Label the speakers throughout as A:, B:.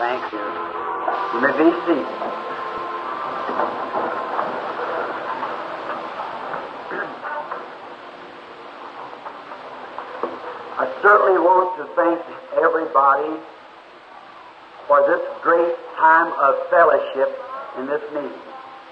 A: Thank you. You may be seated. I certainly want to thank everybody for this great time of fellowship in this meeting.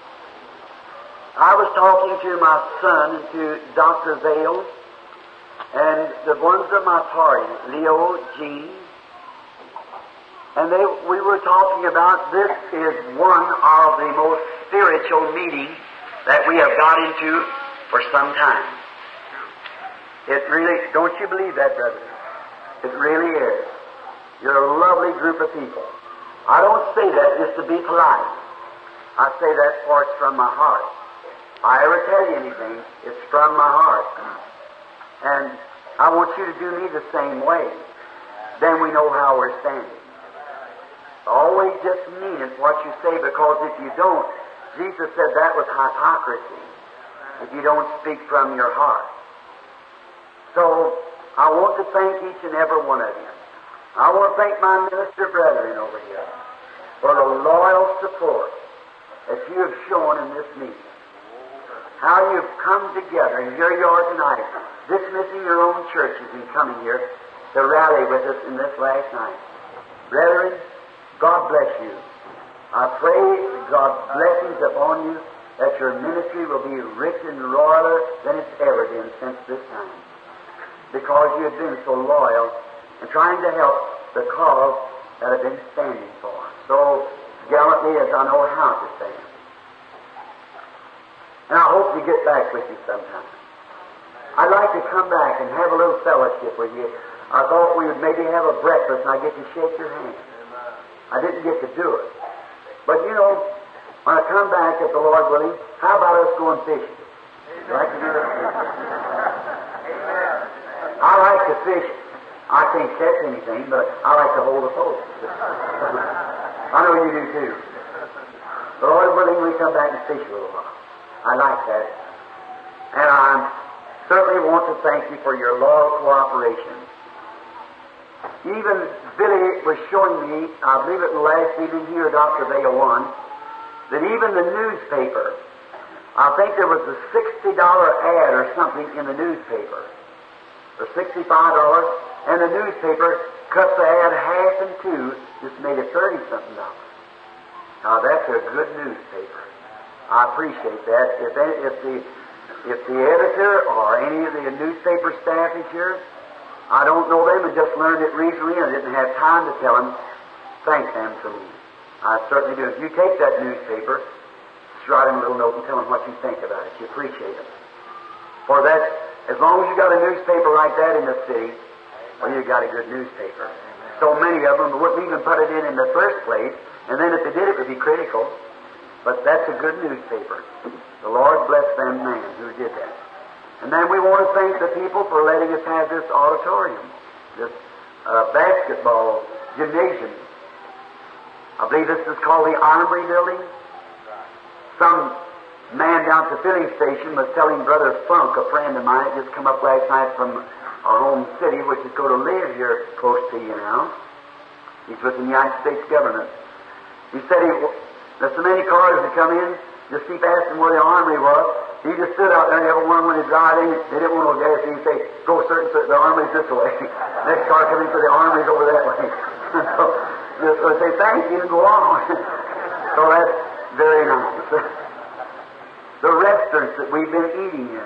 A: I was talking to my son and to Dr. Vale and the ones of my party, Leo, Jean, and we were talking about this is one of the most spiritual meetings that we have got into for some time. It really, don't you believe that, brother? It really is. You're a lovely group of people. I don't say that just to be polite. I say that for it's from my heart. If I ever tell you anything, it's from my heart. And I want you to do me the same way. Then we know how we're standing. Always just mean it what you say, because if you don't, Jesus said that was hypocrisy, if you don't speak from your heart. So, I want to thank each and every one of you. I want to thank my minister brethren over here for the loyal support that you have shown in this meeting. How you've come together, and here you are tonight, dismissing your own churches and coming here to rally with us in this last night. Brethren, God bless you. I pray God's blessings upon you, that your ministry will be rich and royaler than it's ever been since this time, because you have been so loyal and trying to help the cause that I've been standing for, so gallantly as I know how to stand. And I hope to get back with you sometime. I'd like to come back and have a little fellowship with you. I thought we would maybe have a breakfast and I'd get to shake your hand. I didn't get to do it. But you know, when I come back, if the Lord willing, how about us going fishing? Would you like to do that? I like to fish. I can't catch anything, but I like to hold a pole. I know you do too. The Lord willing, we come back and fish a little while. I like that. And I certainly want to thank you for your loyal cooperation. Even Billy was showing me, I believe it last evening here, Dr. Vale 1, that even the newspaper, I think there was a $60 ad or something in the newspaper, or $65, and the newspaper cut the ad half in two, just made it $30-something. Now that's a good newspaper. I appreciate that. If the editor or any of the newspaper staff is here, I don't know them and just learned it recently and I didn't have time to tell them, thank them for me. I certainly do. If you take that newspaper, just write them a little note and tell them what you think about it. You appreciate it. For that, as long as you got a newspaper like that in the city, well, you got a good newspaper. So many of them wouldn't even put it in the first place, and then if they did, it would be critical. But that's a good newspaper. The Lord bless them man who did that. And then we want to thank the people for letting us have this auditorium, this basketball gymnasium. I believe this is called the Armory Building. Some man down at the filling station was telling Brother Funk, a friend of mine, had just come up last night from our home city, which is going to live here close to you now. He's with the United States government. He said there's so many cars that come in, just keep asking where the Armory was. He just stood out there and every one when he driving, they didn't want no gas, he'd say, go certain, the Armory's this way. Next car coming for the Armory's over that way. So they say, thank you, and go on. So that's very nice. The restaurants that we've been eating in,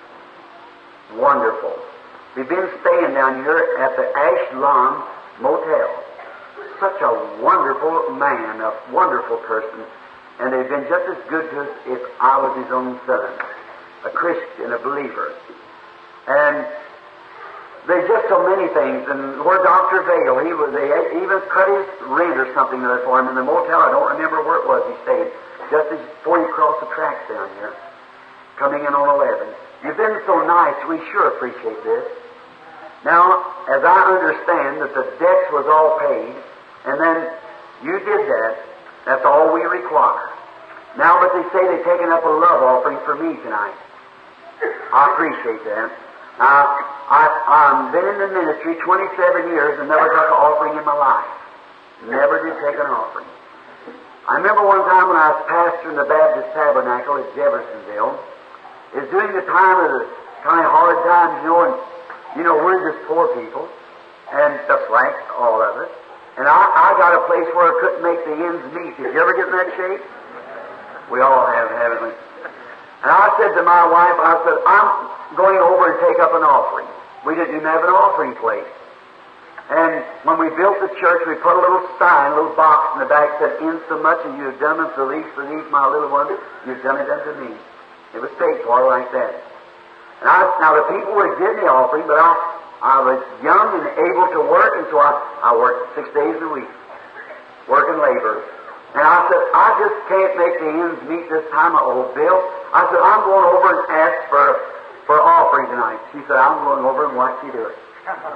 A: wonderful. We've been staying down here at the Ashland Motel. Such a wonderful man, a wonderful person. And they've been just as good to us if I was his own son, a Christian, a believer. And there's just so many things. And where Dr. Vale, they even cut his rent or something there for him in the motel. I don't remember where it was he stayed. Just as before you cross the tracks down here, coming in on 11. You've been so nice. We sure appreciate this. Now, as I understand that the debts was all paid, and then you did that, that's all we require. Now, but they say they've taken up a love offering for me tonight. I appreciate that. I've been in the ministry 27 years and never took an offering in my life. Never did take an offering. I remember one time when I was pastor in the Baptist Tabernacle at Jeffersonville. It was during the time of the kind of hard times, and we're just poor people, and just like all of us. And I got a place where I couldn't make the ends meet. Did you ever get in that shape? We all have, haven't we? And I said to my wife, I said, I'm going over and take up an offering. We didn't even have an offering place. And when we built the church, we put a little sign, a little box in the back that said, "In so much as you have done unto the least for these, my little ones, you've done it unto me." It was paid for like that. And now the people would give me offering, but I was young and able to work, and so I worked 6 days a week, working labor. And I said, I just can't make the ends meet this time, old Bill. I said, I'm going over and ask for offering tonight. She said, I'm going over and watch you do it.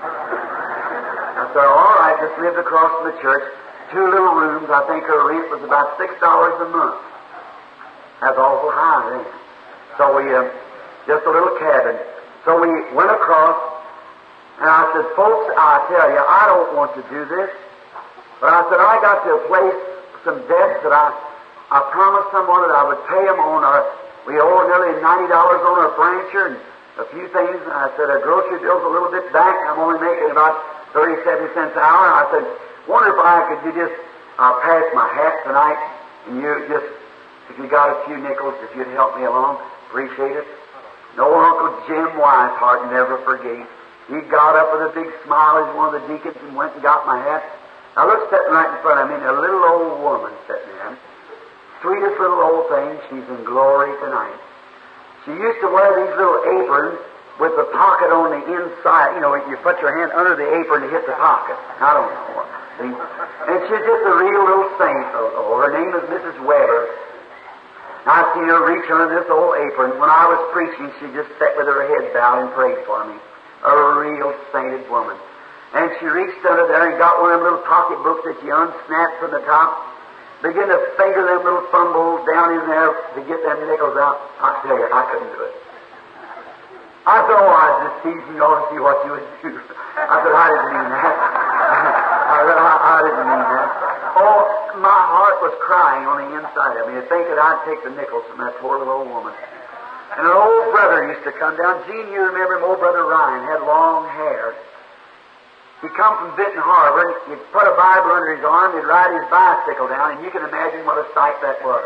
A: I said, all right, just lived across from the church, 2 little rooms. I think her rent was about $6 a month. That's awful high then. So we, just a little cabin. So we went across, and I said, folks, I tell you, I don't want to do this. But I said, I got to a place, some debts that I promised someone that I would pay them on we owe nearly $90 on our furniture and a few things. And I said, our grocery bill's a little bit back. I'm only making about 37 cents an hour. And I said, wonder if you just pass my hat tonight, and you just, if you got a few nickels, if you'd help me along, appreciate it. No, Uncle Jim Wisehart never forgave. He got up with a big smile as one of the deacons and went and got my hat. I looked sitting right in front of me, and a little old woman sitting there. Sweetest little old thing, she's in glory tonight. She used to wear these little aprons with the pocket on the inside. You put your hand under the apron to hit the pocket. I don't know. See? And she's just a real little saint. Her name is Mrs. Weber. I've seen her reach under this old apron. When I was preaching, she just sat with her head bowed and prayed for me. A real sainted woman. And she reached under there and got one of them little pocket books that you unsnap from the top. Began to finger them little fumbles down in there to get them nickels out. I tell you, I couldn't do it. I thought, I was just teasing you all to see what you would do. I said, I didn't mean that. I didn't mean that. Oh, my heart was crying on the inside of me to think that I'd take the nickels from that poor little old woman. And an old brother used to come down. Gene, you remember him, old brother Ryan, had long hair. He'd come from Benton Harbor, and he'd put a Bible under his arm, he'd ride his bicycle down, and you can imagine what a sight that was.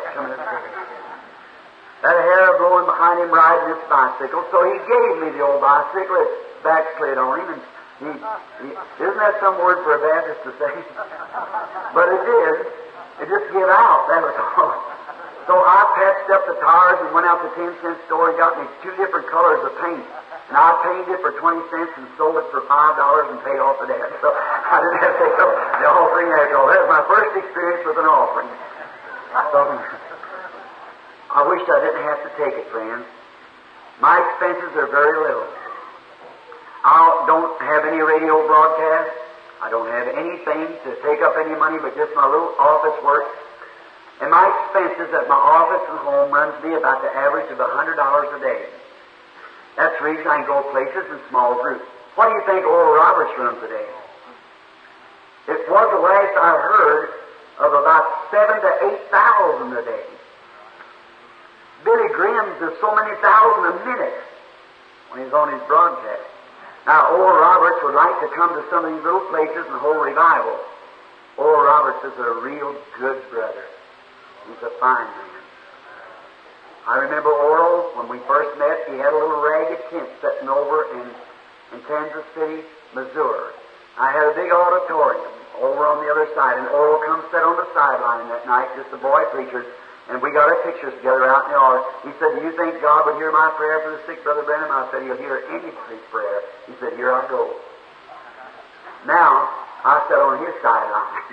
A: That hair blowing behind him riding this bicycle. So he gave me the old bicycle, it backslid on him, and isn't that some word for a Baptist to say? But it is. It just gave out, that was all. So I patched up the tires and went out to the 10-cent store and got me 2 different colors of paint. And I painted it for 20 cents and sold it for $5 and paid off the debt. So I didn't have to take the offering after all. That was my first experience with an offering. So I wish I didn't have to take it, friends. My expenses are very little. I don't have any radio broadcast. I don't have anything to take up any money but just my little office work. And my expenses at my office and home runs me about the average of $100 a day. That's the reason I can go places in small groups. What do you think Oral Roberts runs a day? It was the last I heard of about 7,000 to 8,000 a day. Billy Graham's there's so many thousand a minute when he's on his broadcast. Now, Oral Roberts would like to come to some of these little places and hold revival. Oral Roberts is a real good brother. He's a fine man. I remember Oral, when we first met, he had a little ragged tent sitting over in Kansas City, Missouri. I had a big auditorium over on the other side, and Oral come sit on the sideline that night, just the boy preachers, and we got our pictures together out in the altar. He said, do you think God would hear my prayer for the sick, Brother Branham? I said, he'll hear any sick prayer. He said, here I go. Now, I sat on his sideline.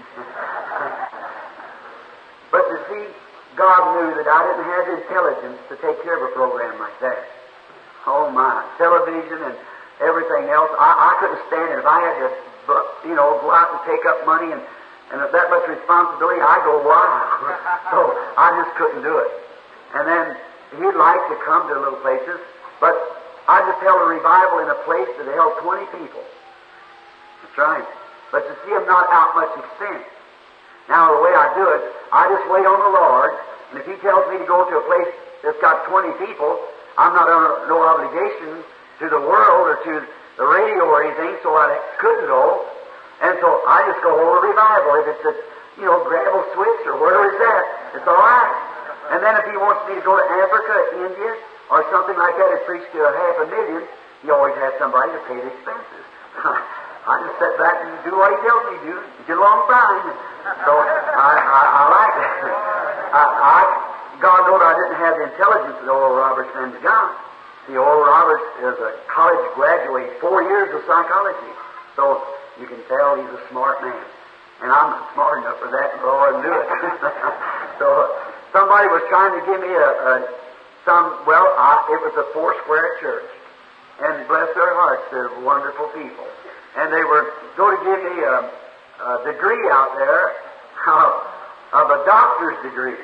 A: But you see, God knew that I didn't have the intelligence to take care of a program like that. Oh my, television and everything else, I couldn't stand it. If I had to, go out and take up money and that much responsibility, I'd go wild. So I just couldn't do it. And then he'd like to come to little places, but I just held a revival in a place that held 20 people. That's right. But you see, I'm not out much expense. Now, the way I do it, I just wait on the Lord, and if He tells me to go to a place that's got 20 people, I'm not under no obligation to the world or to the radio or anything, so I couldn't go. And so I just go over revival. If it's at, Gravel Switch or wherever it's at, it's all right. And then if He wants me to go to Africa, India, or something like that and preach to 500,000, He always has somebody to pay the expenses. I just sit back and do what He tells me to do, get along fine. So I like that. God knows I didn't have the intelligence that Oral Roberts has got. See, Oral Roberts is a college graduate, 4 years of psychology. So you can tell he's a smart man. And I'm not smart enough for that, and Lord knew it. So somebody was trying to give me it was a Foursquare church. And bless their hearts, they're wonderful people. And they were going to give me a degree out there of a doctor's degree.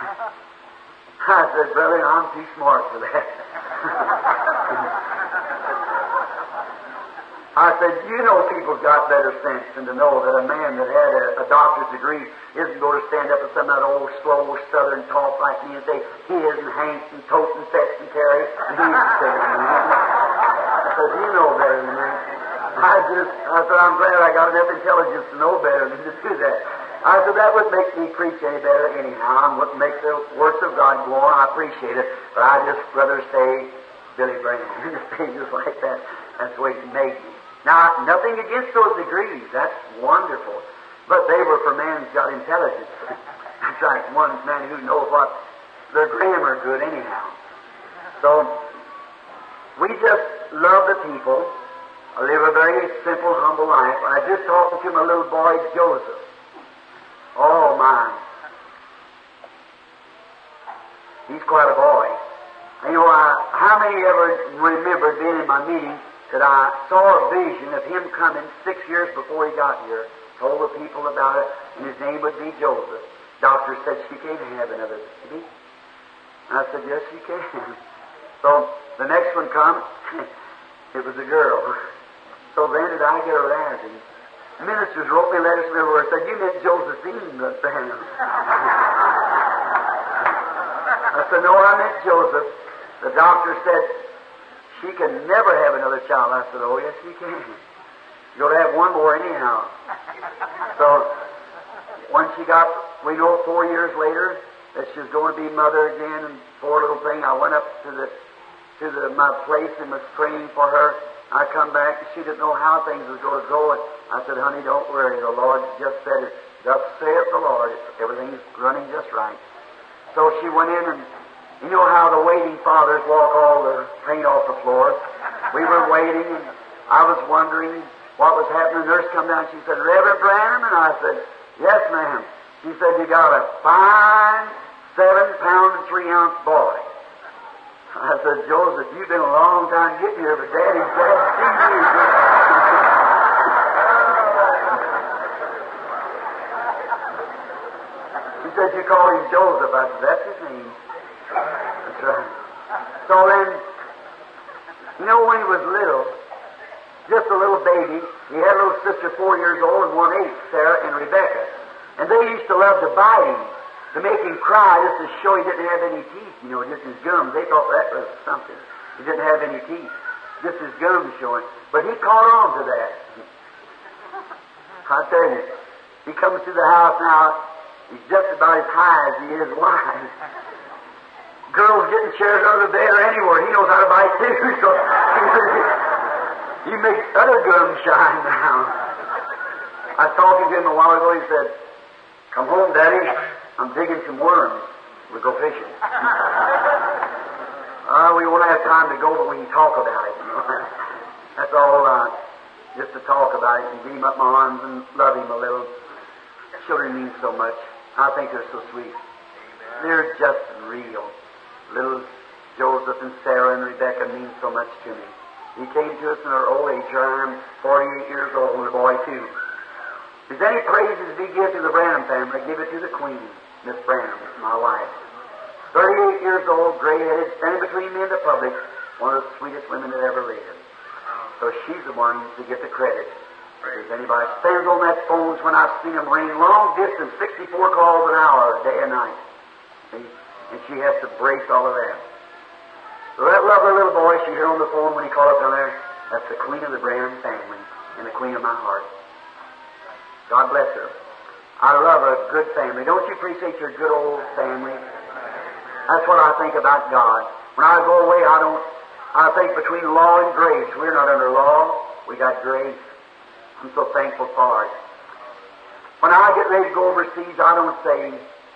A: I said, brother, I'm too smart for that. I said, people's got better sense than to know that a man that had a doctor's degree isn't going to stand up with some of that old, slow, southern talk like me and say, his and Hank's and Tote and Sets and Terry. And he's I said, you know better than that. I said, I'm glad I got enough intelligence to know better than to do that. I said, that wouldn't make me preach any better anyhow. It wouldn't make the works of God go on. I appreciate it. But I just rather say Billy Branham. Stay just like that. That's the way He made me. Now, nothing against those degrees. That's wonderful. But they were for men who's got intelligence. That's right. One man who knows what their grammar good anyhow. So, we just love the people. I live a very simple, humble life. I just talked to my little boy, Joseph. Oh, my. He's quite a boy. How many ever remembered being in my meeting that I saw a vision of him coming 6 years before he got here, told the people about it, and his name would be Joseph. Doctor said she can't have another baby. I said, yes, she can. So the next one come, it was a girl. So then did I get a razzie. Ministers wrote me letters from everywhere, said, you meant Josephine, Brother Branham. I said, no, I meant Joseph. The doctor said, she can never have another child. I said, oh, yes, she can. You're going to have one more anyhow. So, when she got, we know 4 years later that she was going to be mother again, and poor little thing, I went up to my place and was praying for her. I come back, and she didn't know how things was going to go, and I said, honey, don't worry. The Lord just said it. Thus saith the Lord. Everything's running just right. So she went in, and you know how the waiting fathers walk all the paint off the floor. We were waiting, and I was wondering what was happening. The nurse come down, she said, Reverend Branham? And I said, yes, ma'am. She said, you got a fine 7-pound and 3-ounce boy. I said, Joseph, you've been a long time getting here, but Daddy's glad to see you. She said, you call him Joseph. I said, that's his name. That's right. So then, when he was little, just a little baby, he had a little sister 4 years old and 1/8, Sarah and Rebecca. And they used to love to bite him, to make him cry just to show he didn't have any teeth, just his gums. They thought that was something. He didn't have any teeth, just his gums showing. But he caught on to that. I tell you, he comes to the house now, he's just about as high as he is wide. Girls getting chairs under the bed or anywhere, he knows how to bite too. So he makes other gums shine now. I was talking to him a while ago, he said, come home, Daddy. I'm digging some worms. We'll go fishing. We won't have time to go, but we can talk about it. That's all right. Just to talk about it and beam up my arms and love him a little. Children mean so much. I think they're so sweet. They're just real. Little Joseph and Sarah and Rebecca mean so much to me. He came to us in our old age. I'm 48 years old and a boy too. If there's any praises be given to the Branham family, give it to the Queen, Miss Branham, my wife. 38 years old, gray-headed, standing between me and the public, one of the sweetest women that ever lived. So she's the one to get the credit. If there's anybody stands on that phone when I've seen them ring long distance, 64 calls an hour, day and night. See? And she has to brace all of that. So that lovely little voice you hear on the phone when you call up down there, that's the queen of the Brown family and the queen of my heart. God bless her. I love a good family. Don't you appreciate your good old family? That's what I think about God. When I go away, I think between law and grace. We're not under law. We got grace. I'm so thankful for it. When I get ready to go overseas, I don't say,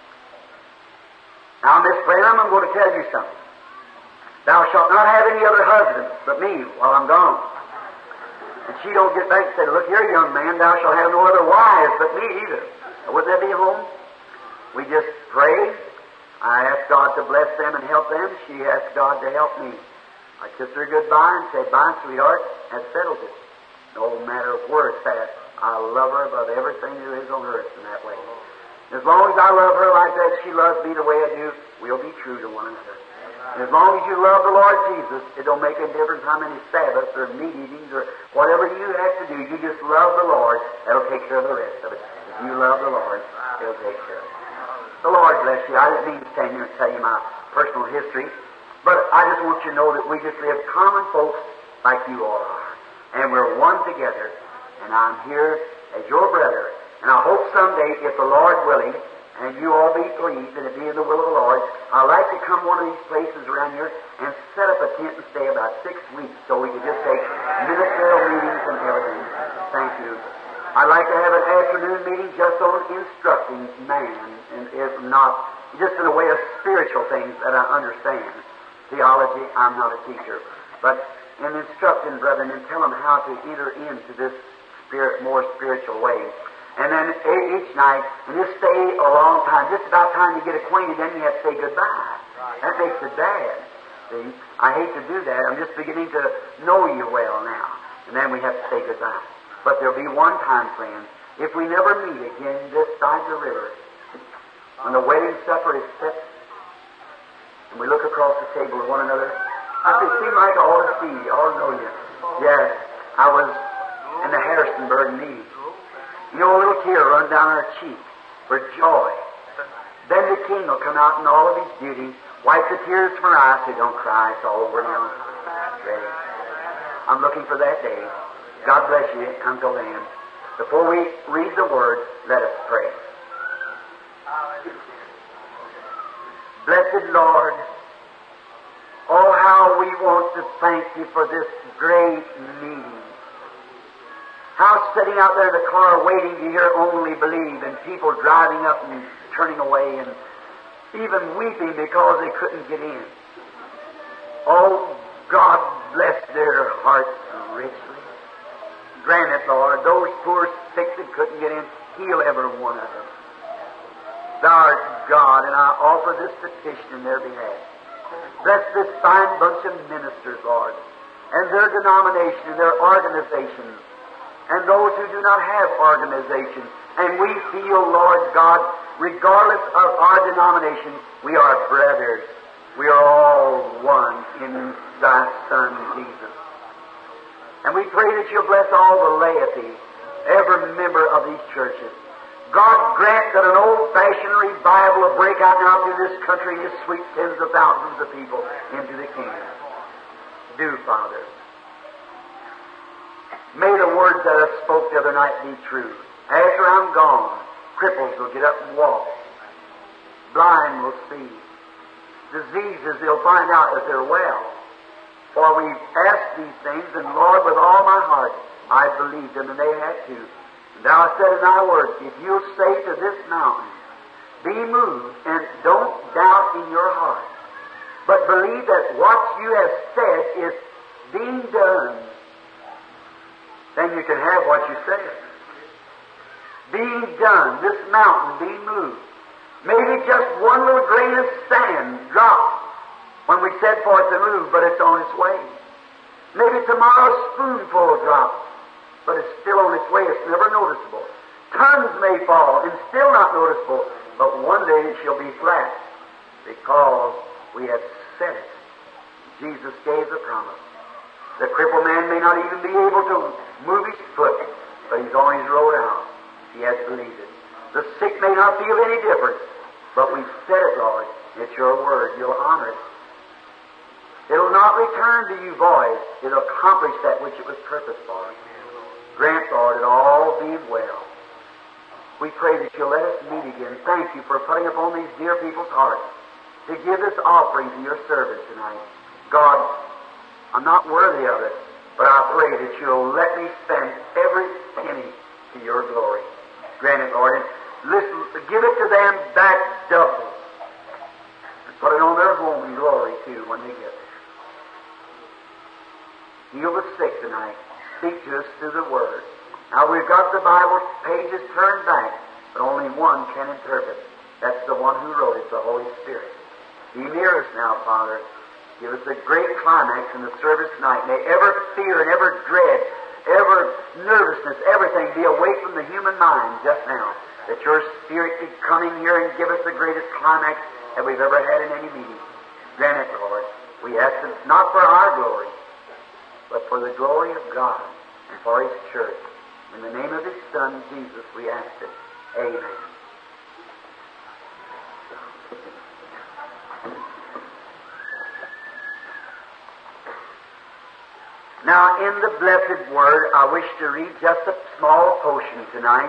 A: now, Miss Branham, I'm going to tell you something. Thou shalt not have any other husband but me while I'm gone. And she don't get back and say, look here, young man, thou shalt have no other wives but me either. Wouldn't that be home? We just pray. I ask God to bless them and help them. She asked God to help me. I kissed her goodbye and said, bye, sweetheart. That settles it. No matter where it's at, I love her above everything there is on earth in that way. As long as I love her like that, she loves me the way I do, we'll be true to one another. And as long as you love the Lord Jesus, it don't make any difference how many Sabbaths or meat eatings or whatever you have to do. You just love the Lord. That'll take care of the rest of it. If you love the Lord, He'll take care of it. The Lord bless you. I didn't mean to stand here and tell you my personal history, but I just want you to know that we just live common folks like you all are. And we're one together, and I'm here as your brother. And I hope someday, if the Lord willing, and you all be pleased, and it be in the will of the Lord, I'd like to come one of these places around here and set up a tent and stay about 6 weeks so we could just take ministerial meetings and everything. Thank you. I'd like to have an afternoon meeting just on instructing man, and if not, just in a way of spiritual things that I understand. Theology, I'm not a teacher. But in instructing brethren and tell them how to enter into this more spiritual way. And then each night, and just stay a long time, just about time you get acquainted, then you have to say goodbye. That makes it bad. See, I hate to do that. I'm just beginning to know you well now. And then we have to say goodbye. But there'll be one time, friends, if we never meet again this side of the river, when the wedding supper is set, and we look across the table at one another, I could seem like I ought to see you, I ought to know you. Yes, I was in the Harrisonburg meeting. You know, a little tear run down our cheek for joy. Then the King will come out in all of His beauty, wipe the tears from our eyes, say, don't cry, it's all over now. Ready. I'm looking for that day. God bless you until then. Before we read the Word, let us pray. Blessed Lord, oh, how we want to thank You for this great meeting. How sitting out there in the car waiting to hear Only Believe, and people driving up and turning away and even weeping because they couldn't get in. Oh, God bless their hearts richly. Grant it, Lord. Those poor sick that couldn't get in, heal every one of them. Thou art God, and I offer this petition in their behalf. Bless this fine bunch of ministers, Lord, and their denomination and their organizations, and those who do not have organizations. And we feel, Lord God, regardless of our denomination, we are brothers. We are all one in Thy Son, Jesus. And we pray that You'll bless all the laity, every member of these churches. God grant that an old-fashioned revival will break out now through this country and sweep tens of thousands of people into the kingdom. Do, Father. May the words that I spoke the other night be true. After I'm gone, cripples will get up and walk. Blind will see. Diseases, they'll find out that they're well. For we've asked these things, and Lord, with all my heart, I believed them, and they had to. And Thou hast said in Thy word, if you'll say to this mountain, be moved, and don't doubt in your heart, but believe that what you have said is being done, then you can have what you said. Being done, this mountain be moved. Maybe just one little grain of sand dropped when we said for it to move, but it's on its way. Maybe tomorrow a spoonful drops, but it's still on its way. It's never noticeable. Tons may fall and still not noticeable, but one day it shall be flat because we have said it. Jesus gave the promise. The crippled man may not even be able to move his foot, but He's on His road out. He has believed it. The sick may not feel any different, but we've said it, Lord. It's Your word. You'll honor it. It'll not return to You void. It'll accomplish that which it was purposed for. Grant, Lord, it all be well. We pray that You'll let us meet again. Thank You for putting upon these dear people's hearts to give this offering to Your service tonight. God, I'm not worthy of it, but I pray that You'll let me spend every penny to Your glory. Grant it, Lord. And listen, give it to them back double. And put it on their home in glory, too, when they get there. Heal the sick tonight. Speak to us through the Word. Now we've got the Bible pages turned back, but only one can interpret. That's the one who wrote it, the Holy Spirit. Be near us now, Father. Give us a great climax in the service tonight. May every fear and every dread, every nervousness, everything be away from the human mind just now. That Your Spirit could come in here and give us the greatest climax that we've ever had in any meeting. Grant it, Lord. We ask it not for our glory, but for the glory of God and for His church. In the name of His Son, Jesus, we ask it. Amen. Now, in the blessed Word, I wish to read just a small portion tonight.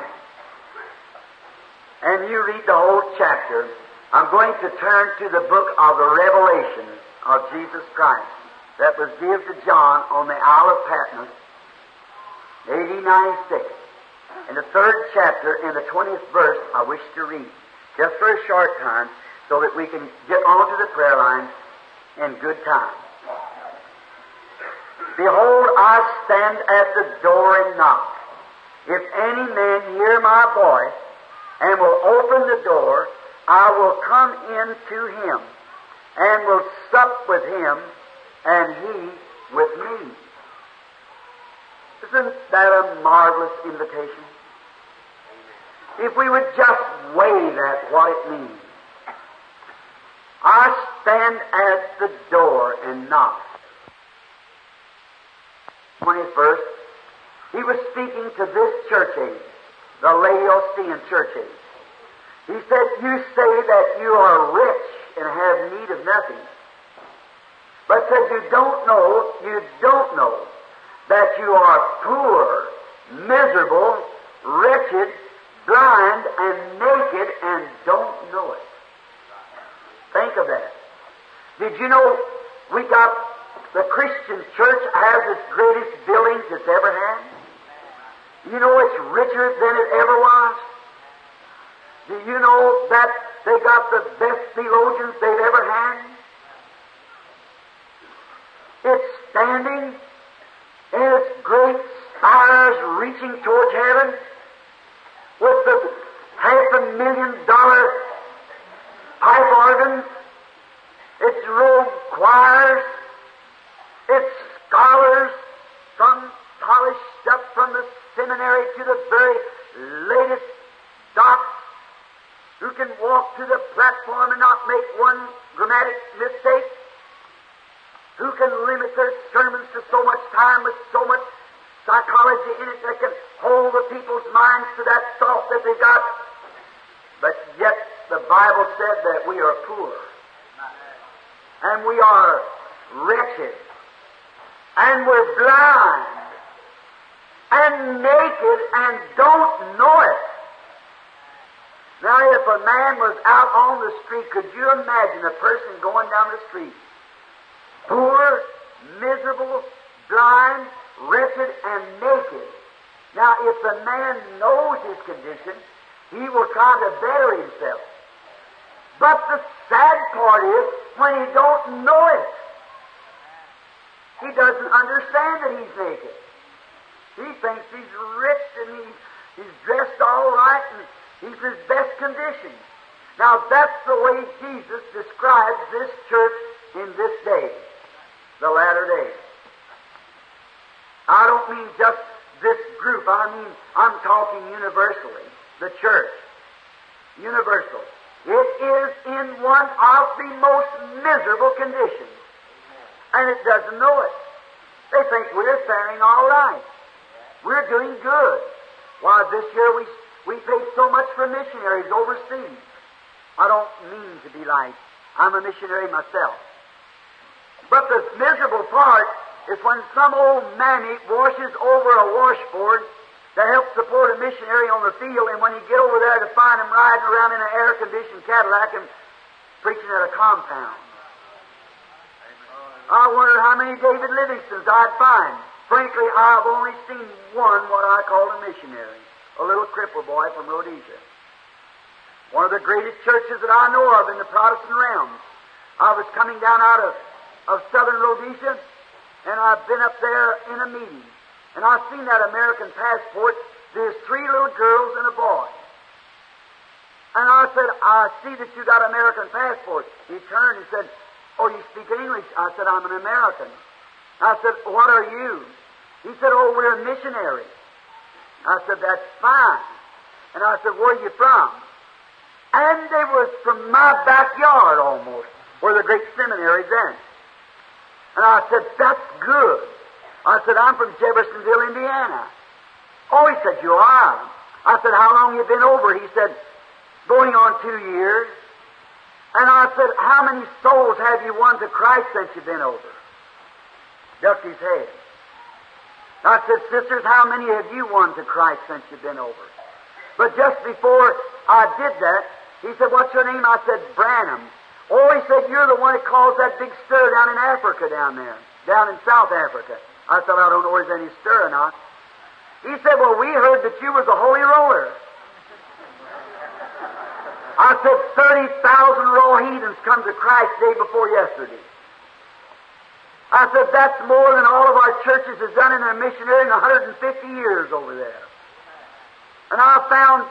A: And you read the whole chapter. I'm going to turn to the book of the Revelation of Jesus Christ that was given to John on the Isle of Patmos, AD 96. In the 3rd chapter, in the 20th verse, I wish to read, just for a short time, so that we can get on to the prayer line in good time. Behold, I stand at the door and knock. If any man hear my voice and will open the door, I will come in to him and will sup with him and he with me. Isn't that a marvelous invitation? If we would just weigh that, what it means. I stand at the door and knock. 20th verse, he was speaking to this church age, the Laodicean church age. He said, you say that you are rich and have need of nothing. But said you don't know that you are poor, miserable, wretched, blind, and naked, and don't know it. Think of that. Did you know the Christian church has its greatest buildings it's ever had? You know it's richer than it ever was? Do you know that they got the best theologians they've ever had? It's standing in its great spires reaching towards heaven with the $500,000 pipe organs, its rogue choirs, its scholars, some polished up from the seminary to the very latest docs, who can walk to the platform and not make one grammatic mistake, who can limit their sermons to so much time with so much psychology in it that can hold the people's minds to that thought that they've got. But yet the Bible said that we are poor, and we are wretched, and we're blind, and naked, and don't know it. Now, if a man was out on the street, could you imagine a person going down the street, poor, miserable, blind, wretched, and naked? Now, if the man knows his condition, he will try to better himself. But the sad part is, when he don't know it, he doesn't understand that he's naked. He thinks he's rich and he's dressed all right and he's in his best condition. Now that's the way Jesus describes this church in this day, the latter days. I don't mean just this group. I'm talking universally. The church. Universal. It is in one of the most miserable conditions. And it doesn't know it. They think we're faring all right. We're doing good. Why, this year we paid so much for missionaries overseas. I don't mean to be like, I'm a missionary myself. But the miserable part is when some old mammy washes over a washboard to help support a missionary on the field, and when you get over there to find him riding around in an air-conditioned Cadillac and preaching at a compound. I wonder how many David Livingstons I'd find. Frankly, I've only seen one what I call a missionary, a little cripple boy from Rhodesia. One of the greatest churches that I know of in the Protestant realms. I was coming down out of southern Rhodesia, and I've been up there in a meeting. And I've seen that American passport. There's 3 little girls and a boy. And I said, I see that you got American passport. He turned and said, oh, you speak English? I said, I'm an American. I said, what are you? He said, oh, we're a missionary. I said, that's fine. And I said, where are you from? And they was from my backyard almost, where the great seminary's in. And I said, that's good. I said, I'm from Jeffersonville, Indiana. Oh, he said, you are. I said, how long you been over? He said, going on 2 years. And I said, how many souls have you won to Christ since you've been over? Ducked his head. I said, sisters, how many have you won to Christ since you've been over? But just before I did that, he said, what's your name? I said, Branham. Oh, he said, you're the one that caused that big stir down in Africa down there, down in South Africa. I said, I don't know if there's any stir or not. He said, well, we heard that you was a holy roller. I said, 30,000 raw heathens come to Christ day before yesterday. I said, that's more than all of our churches has done in their missionary in 150 years over there. And I found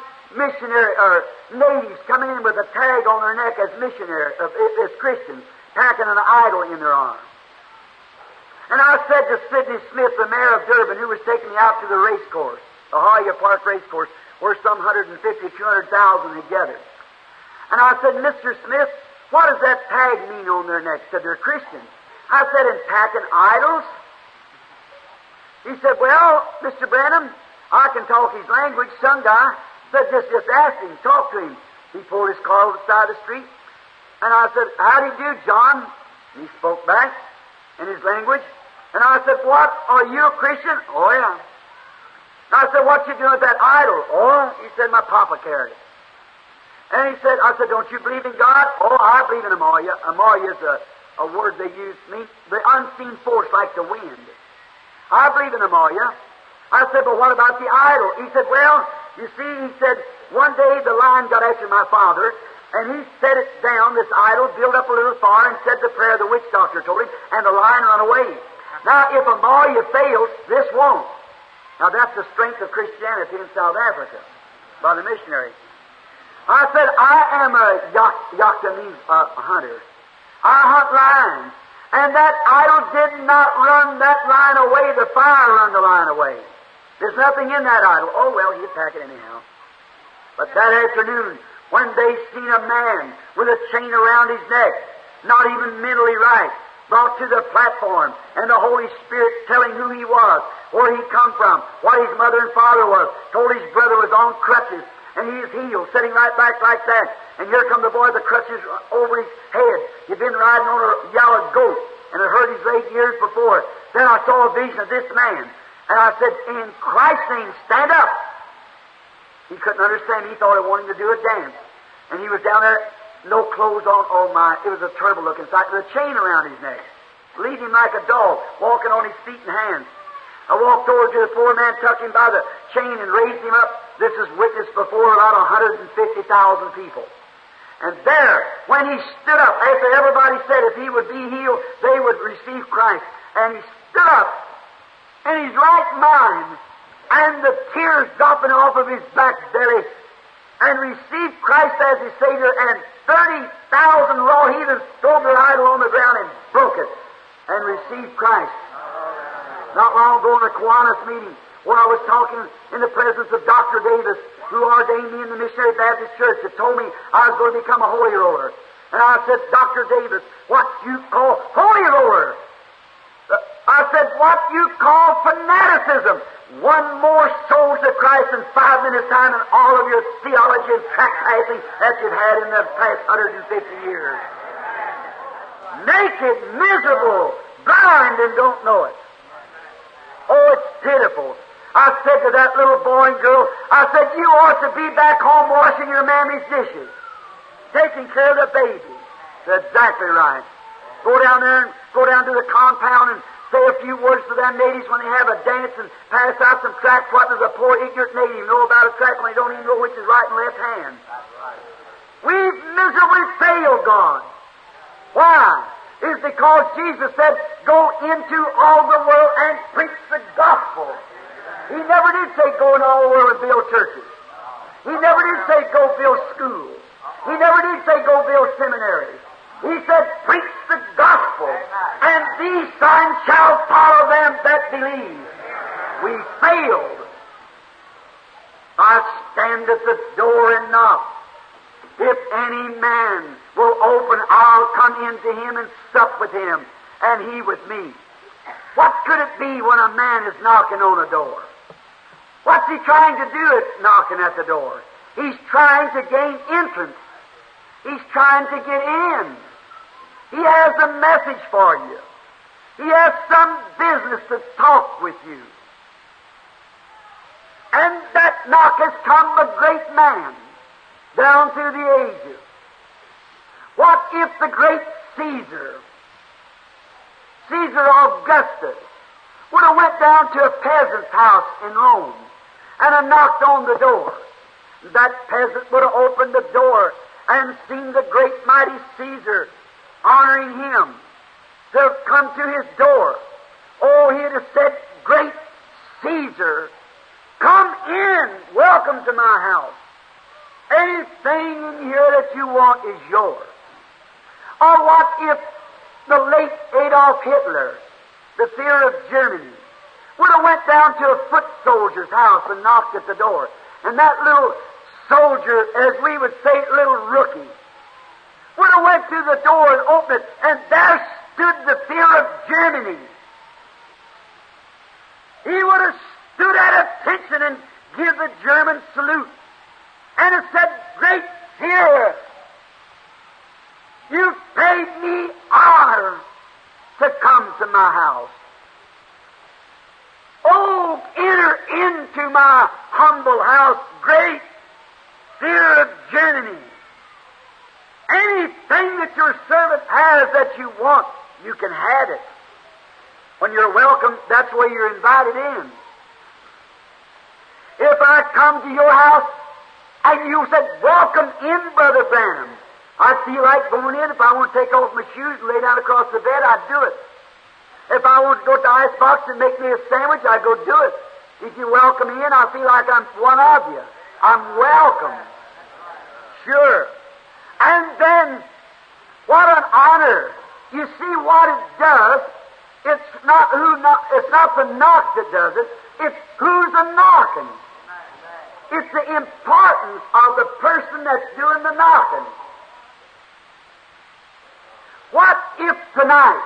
A: natives coming in with a tag on their neck as missionaries, as Christians, packing an idol in their arms. And I said to Sidney Smith, the mayor of Durban, who was taking me out to the race course, the Hoya Park race course, where some 150, 200,000 had gathered. And I said, Mr. Smith, what does that tag mean on their neck? He said, they're Christians. I said, and packing idols? He said, well, Mr. Branham, I can talk his language. Some guy said, just ask him, talk to him. He pulled his car over the side of the street. And I said, how do you do, John? And he spoke back in his language. And I said, what, are you a Christian? Oh, yeah. And I said, what you doing with that idol? Oh, he said, my papa carried it. And he said, I said, don't you believe in God? Oh, I believe in Amoya. Amoya is a word they use, means the unseen force like the wind. I believe in Amoya. I said, but what about the idol? He said, well, you see, he said, one day the lion got after my father, and he set it down, this idol, built up a little fire, and said the prayer the witch doctor told him, and the lion ran away. Now, if Amoya fails, this won't. Now, that's the strength of Christianity in South Africa by the missionaries. I said, I am a Yakta means hunter. I hunt lions. And that idol did not run that lion away. The fire run the lion away. There's nothing in that idol. Oh, well, he'd pack it anyhow. But that afternoon, when they seen a man with a chain around his neck, not even mentally right, brought to the platform, and the Holy Spirit telling who he was, where he come from, what his mother and father was, told his brother was on crutches, and he is healed, sitting right back like that. And here come the boy with the crutches over his head. He'd been riding on a yellow goat, and had hurt his leg years before. Then I saw a vision of this man, and I said, in Christ's name, stand up. He couldn't understand. He thought I wanted him to do a dance. And he was down there, no clothes on. Oh my, it was a terrible looking sight, with a chain around his neck, leading him like a dog, walking on his feet and hands. I walked over to the poor man, tucked him by the chain, and raised him up. This is witnessed before about 150,000 people. And there, when he stood up, after everybody said if he would be healed, they would receive Christ. And he stood up in his right mind, and the tears dropping off of his back belly, and received Christ as his Savior, and 30,000 raw heathens threw their idol on the ground and broke it, and received Christ. Not long ago in the Kiwanis meeting, where I was talking in the presence of Dr. Davis, who ordained me in the Missionary Baptist Church, that told me I was going to become a holy roller. And I said, Dr. Davis, what you call holy roller? I said, what you call fanaticism. One more soul to Christ in 5 minutes' time and all of your theology and tract passing that you've had in the past 150 years. Naked, miserable, blind, and don't know it. Oh, it's pitiful. I said to that little boy and girl, I said, you ought to be back home washing your mammy's dishes, taking care of the baby. That's exactly right. Go down there and go down to the compound and say a few words to them natives when they have a dance and pass out some tracts. What does a poor ignorant native know about a tract when he don't even know which is right and left hand? We've miserably failed God. Why? It's because Jesus said, go into all the world and preach the gospel. He never did say go into all the world and build churches. He never did say go build schools. He never did say go build seminaries. He said, preach the gospel, and these signs shall follow them that believe. We failed. I stand at the door and knock. If any man will open, I'll come into him and sup with him, and he with me. What could it be when a man is knocking on a door? What's he trying to do at knocking at the door? He's trying to gain entrance. He's trying to get in. He has a message for you. He has some business to talk with you. And that knock has come a great man down through the ages. What if the great Caesar Augustus, would have went down to a peasant's house in Rome and have knocked on the door? That peasant would have opened the door and seen the great mighty Caesar honoring him to have come to his door. Oh, he'd have said, great Caesar, come in, welcome to my house. Anything in here that you want is yours. Or what if the late Adolf Hitler, the Führer of Germany, would have went down to a foot soldier's house and knocked at the door, and that little soldier, as we would say, little rookie, would have went to the door and opened it, and there stood the Führer of Germany. He would have stood at attention and give the German salute, and have said, great Führer, you've paid me honor to come to my house. Oh, enter into my humble house, great Führer of Germany. Anything that your servant has that you want, you can have it. When you're welcome, that's where you're invited in. If I come to your house and you said, welcome in, Brother Branham, I'd feel like going in. If I want to take off my shoes and lay down across the bed, I'd do it. If I want to go to the icebox and make me a sandwich, I'd go do it. If you welcome me in, I feel like I'm one of you. I'm welcome. Sure. And then, what an honor. You see what it does. It's not the knock that does it. It's who's a knocking. It's the importance of the person that's doing the knocking. What if tonight,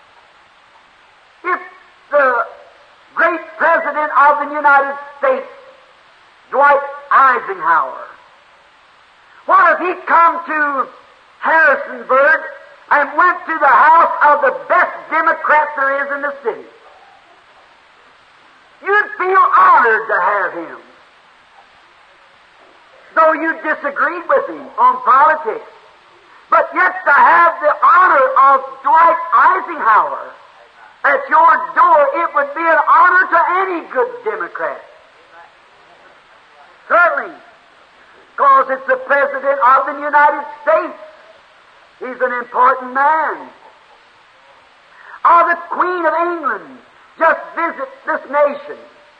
A: if the great President of the United States, Dwight Eisenhower, what if he come to Harrisonburg and went to the house of the best Democrat there is in the city? You'd feel honored to have him. Though you disagreed with him on politics, but yet to have the honor of Dwight Eisenhower at your door, it would be an honor to any good Democrat. Certainly, because it's the President of the United States. He's an important man. Or the Queen of England just visits this nation.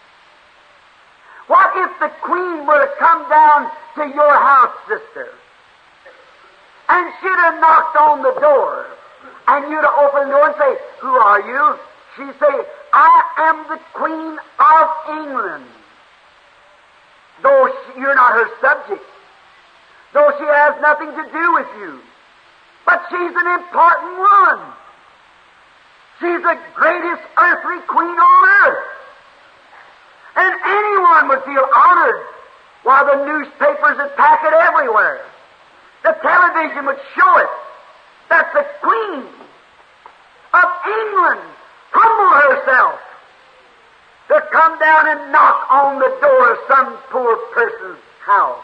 A: What if the Queen were to come down to your house, sister, and she'd have knocked on the door, and you'd have opened the door and say, who are you? She'd say, I am the Queen of England. Though you're not her subject, though she has nothing to do with you, but she's an important woman. She's the greatest earthly queen on earth. And anyone would feel honored while the newspapers would pack it everywhere. The television would show it. That the Queen of England humble herself to come down and knock on the door of some poor person's house.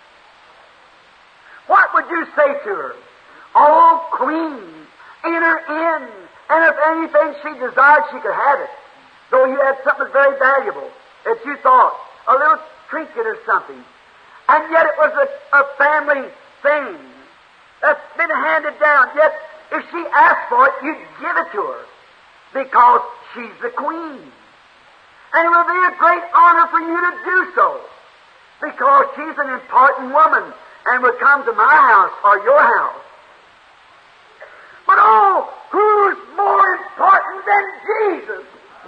A: What would you say to her? Oh, Queen, enter in, and if anything she desired, she could have it. Though you had something very valuable that you thought, a little trinket or something, and yet it was a family thing that's been handed down. Yet, if she asked for it, you'd give it to her because she's the Queen. And it would be a great honor for you to do so because she's an important woman and would come to my house or your house. But oh, who's more important than Jesus?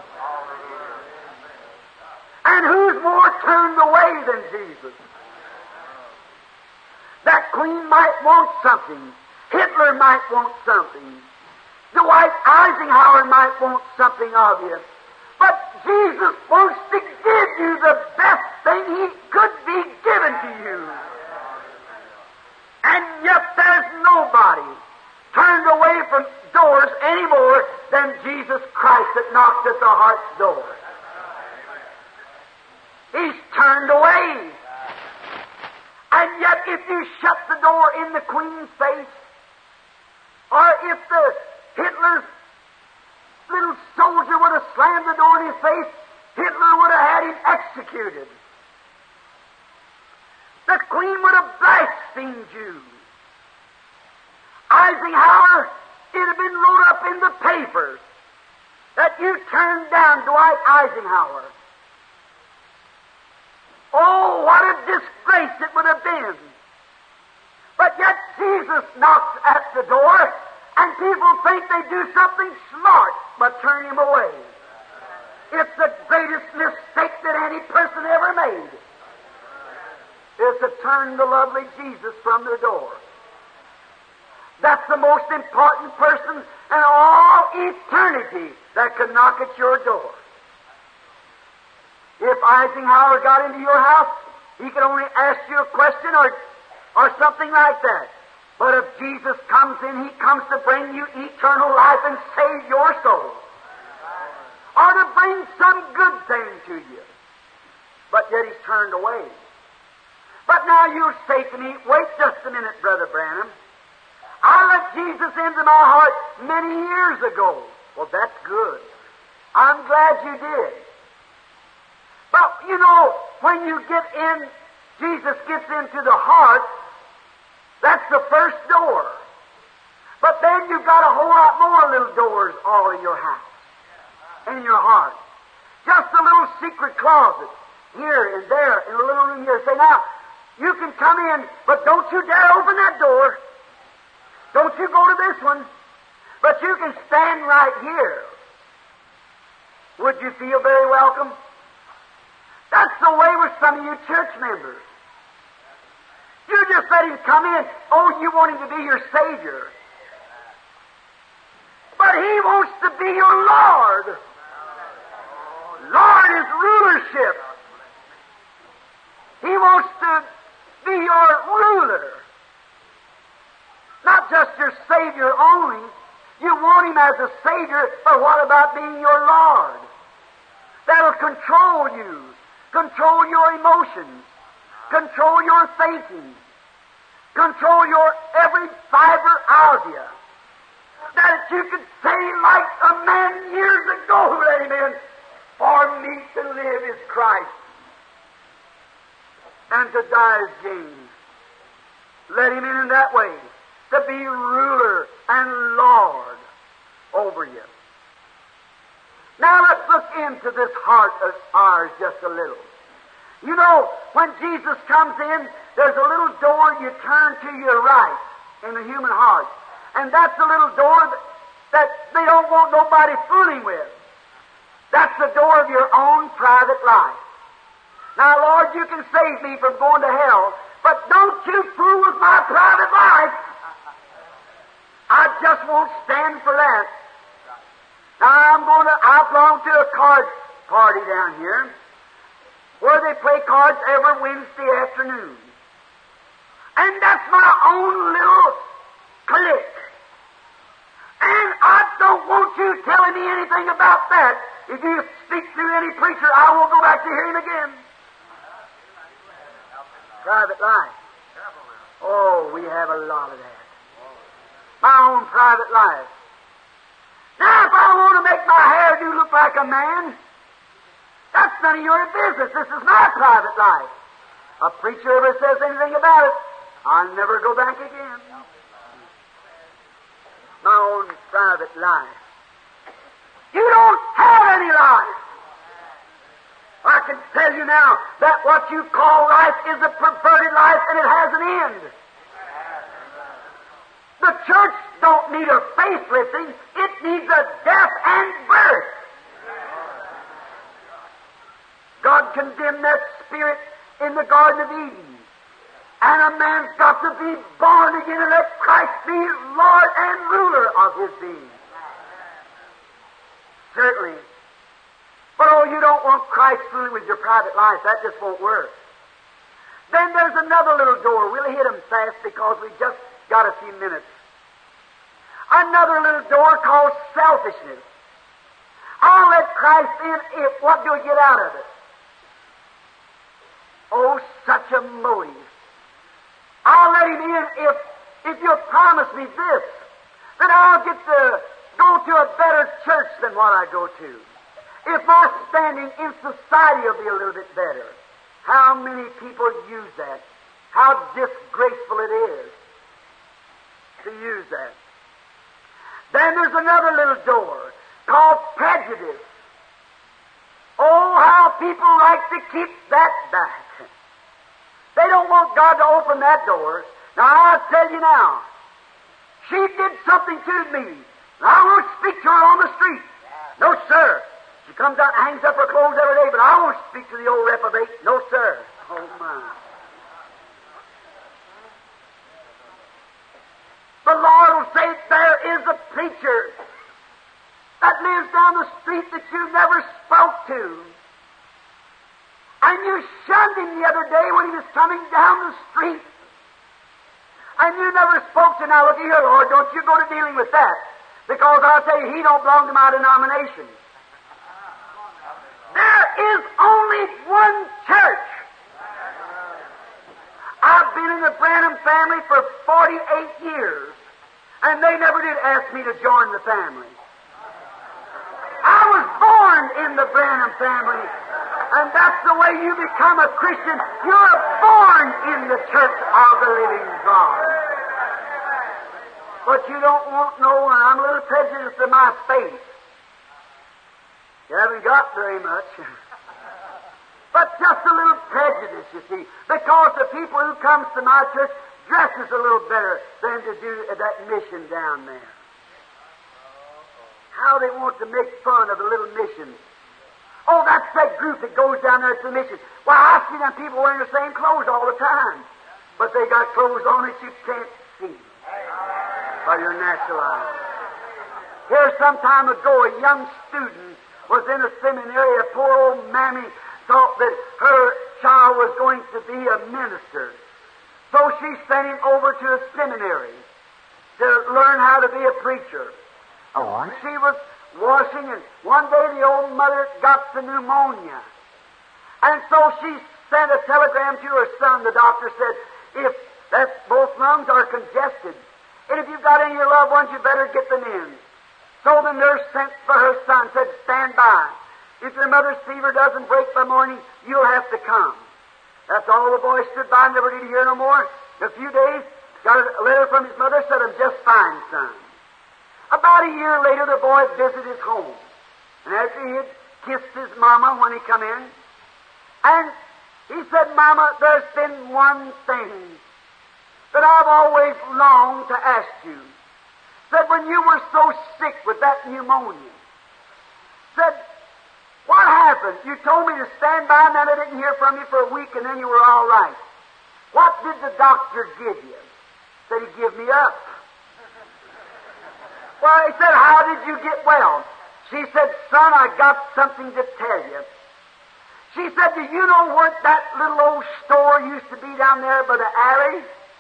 A: And who's more turned away than Jesus? That Queen might want something. Hitler might want something. Dwight Eisenhower might want something of you. But Jesus wants to give you the best thing He could be given to you. And yet there's nobody turned away from doors any more than Jesus Christ that knocks at the heart's door. He's turned away. And yet if you shut the door in the Queen's face, or if the Hitler's little soldier would have slammed the door in his face, Hitler would have had him executed. The Queen would have blasphemed you. Eisenhower, it had been wrote up in the papers that you turned down Dwight Eisenhower. Oh, what a disgrace it would have been. But yet Jesus knocks at the door, and people think they do something smart but turn Him away. It's the greatest mistake that any person ever made, is to turn the lovely Jesus from their door. That's the most important person in all eternity that could knock at your door. If Eisenhower got into your house, he could only ask you a question or something like that. But if Jesus comes in, He comes to bring you eternal life and save your soul. Or to bring some good thing to you. But yet He's turned away. But now you'll say to me, wait just a minute, Brother Branham. I let Jesus into my heart many years ago. Well, that's good. I'm glad you did. But, you know, when you get in, Jesus gets into the heart, that's the first door. But then you've got a whole lot more little doors all in your house, in your heart. Just a little secret closet here and there, in a little room here. Say, now, you can come in, but don't you dare open that door. Don't you go to this one. But you can stand right here. Would you feel very welcome? That's the way with some of you church members. You just let Him come in. Oh, you want Him to be your Savior. But He wants to be your Lord. Lord is rulership. He wants to be your ruler. Not just your Savior only. You want Him as a Savior, but what about being your Lord? That'll control you. Control your emotions, control your thinking, control your every fiber of you. That you could say like a man years ago, amen, for me to live is Christ, and to die is gain. Let Him in that way, to be ruler and Lord over you. Now let's look into this heart of ours just a little. You know, when Jesus comes in, there's a little door you turn to your right in the human heart. And that's a little door that they don't want nobody fooling with. That's the door of your own private life. Now, Lord, you can save me from going to hell, but don't you fool with my private life. I just won't stand for that. Now I belong to a card party down here where they play cards every Wednesday afternoon. And that's my own little clique. And I don't want you telling me anything about that. If you speak to any preacher, I won't go back to hear him again. Private life. Oh, we have a lot of that. My own private life. Now, if I want to make my hairdo look like a man, that's none of your business. This is my private life. A preacher ever says anything about it, I'll never go back again. My own private life. You don't have any life. I can tell you now that what you call life is a perverted life and it has an end. The church don't need a facelifting, it needs a death and birth. God condemned that spirit in the Garden of Eden. And a man's got to be born again and let Christ be Lord and ruler of his being. Certainly. But oh, you don't want Christ ruling with your private life. That just won't work. Then there's another little door. We'll hit them fast because we just got a few minutes. Another little door called selfishness. I'll let Christ in if, what do we get out of it? Oh, such a motive. I'll let him in if you'll promise me this, that I'll get to go to a better church than what I go to. If my standing in society will be a little bit better. How many people use that? How disgraceful it is to use that. Then there's another little door called prejudice. Oh, how people like to keep that back. They don't want God to open that door. Now, I'll tell you now, she did something to me. I won't speak to her on the street. No, sir. She comes out and hangs up her clothes every day, but I won't speak to the old reprobate. No, sir. Oh, my. The Lord will say, there is a preacher that lives down the street that you never spoke to. And you shunned him the other day when he was coming down the street. And you never spoke to him. Now, look here, Lord, don't you go to dealing with that. Because I'll tell you, he don't belong to my denomination. There is only one church. I've been in the Branham family for 48 years. And they never did ask me to join the family. I was born in the Branham family. And that's the way you become a Christian. You're born in the church of the living God. But you don't want no one. I'm a little prejudiced in my faith. You haven't got very much. But just a little prejudice, you see. Because the people who comes to my church dresses a little better than to do that mission down there. How they want to make fun of the little missions. Oh, that's that group that goes down there to the mission. Well, I see them people wearing the same clothes all the time. But they got clothes on that you can't see by your natural eye. Here some time ago, a young student was in a seminary. A poor old mammy thought that her child was going to be a minister. So she sent him over to a seminary to learn how to be a preacher. Oh, she was washing, and one day the old mother got the pneumonia. And so she sent a telegram to her son. The doctor said, if that both lungs are congested, and if you've got any of your loved ones, you better get them in. So the nurse sent for her son, said, stand by. If your mother's fever doesn't break by morning, you'll have to come. That's all. The boy stood by, never did hear no more. In a few days, got a letter from his mother, said, I'm just fine, son. About a year later, the boy visited his home. And after he had kissed his mama when he come in, and he said, Mama, there's been one thing that I've always longed to ask you. Said, when you were so sick with that pneumonia, said, what happened? You told me to stand by, and then I didn't hear from you for a week, and then you were all right. What did the doctor give you? Said, he give me up. Well, he said, how did you get well? She said, son, I got something to tell you. She said, do you know where that little old store used to be down there by the alley?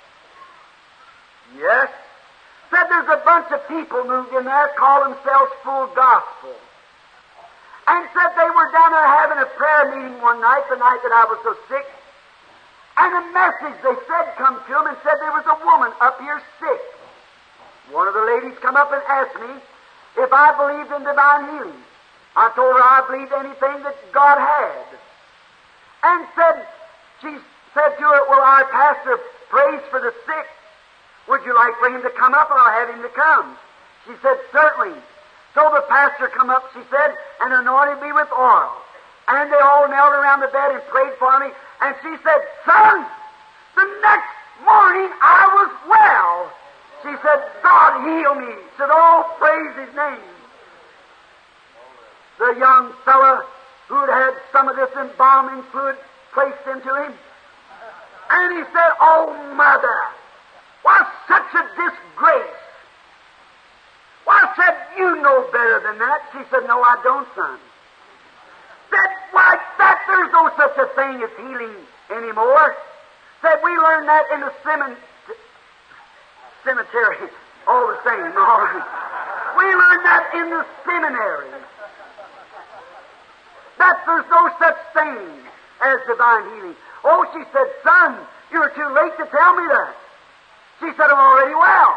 A: Yes. Said there's a bunch of people moved in there, call themselves Full Gospel. And said they were down there having a prayer meeting one night, the night that I was so sick. And a message, they said, come to them and said there was a woman up here sick. One of the ladies come up and asked me if I believed in divine healing. I told her I believed anything that God had. And she said to her, well, our pastor prays for the sick. Would you like for him to come up, or I'll have him to come? She said, certainly. So the pastor come up, she said, and anointed me with oil. And they all knelt around the bed and prayed for me. And she said, son, the next morning I was well. She said, God heal me. She said, oh, praise His name. The young fella who had had some of this embalming fluid placed into him. And he said, oh, mother, why such a disgrace? Why, said, you know better than that. She said, no, I don't, son. Said, why, that there's no such a thing as healing anymore. Said, we learned that in the cemetery, all the same. All right. We learned that in the seminary. That there's no such thing as divine healing. Oh, she said, son, you're too late to tell me that. She said, I'm already well.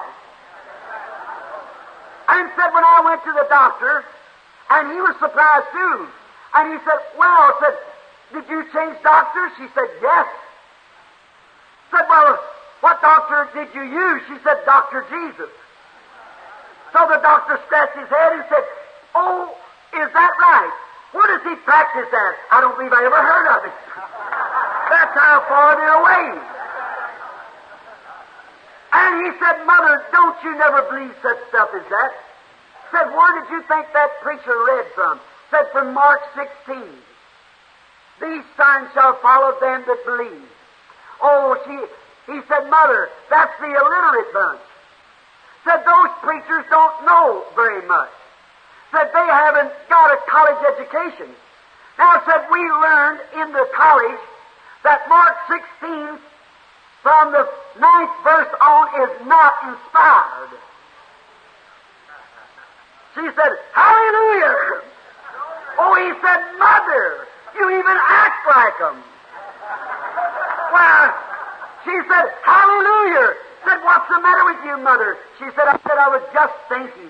A: And said, when I went to the doctor, and he was surprised too. And he said, well, said, did you change doctors? She said, yes. Said, well, what doctor did you use? She said, Dr. Jesus. So the doctor scratched his head and said, oh, is that right? Where does he practice at? I don't believe I ever heard of it. That's how far they're away. And he said, mother, don't you never believe such stuff as that? Said, where did you think that preacher read from? Said, from Mark 16. These signs shall follow them that believe. Oh, he said, mother, that's the illiterate bunch. Said, those preachers don't know very much. Said, they haven't got a college education. Now, said, we learned in the college that Mark 16, from the 9th verse on, is not inspired. She said, hallelujah. Oh, he said, mother, you even act like them. Well, she said, hallelujah. Said, what's the matter with you, mother? She said, I was just thinking.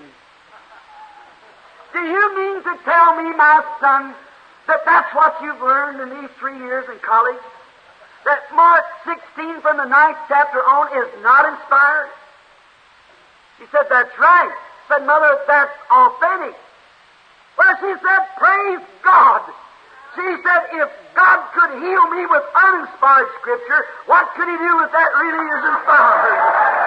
A: Do you mean to tell me, my son, that that's what you've learned in these 3 years in college? That Mark 16 from the 9th chapter on is not inspired? She said, that's right. Said, mother, that's authentic. Well, she said, praise God. She said, if God could heal me with uninspired Scripture, what could He do with that really is inspired?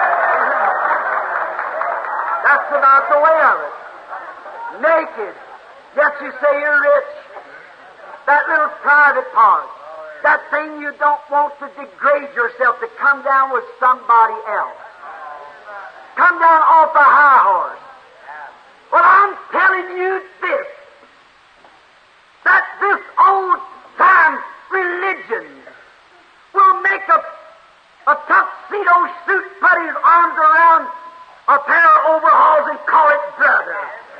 A: That's about the way of it. Naked, yet you say you're rich. That little private part, that thing you don't want to degrade yourself to come down with somebody else. Come down off a high horse. Well, I'm telling you this, that this old-time religion will make a tuxedo suit, put his arms around a pair of overalls and call it brother.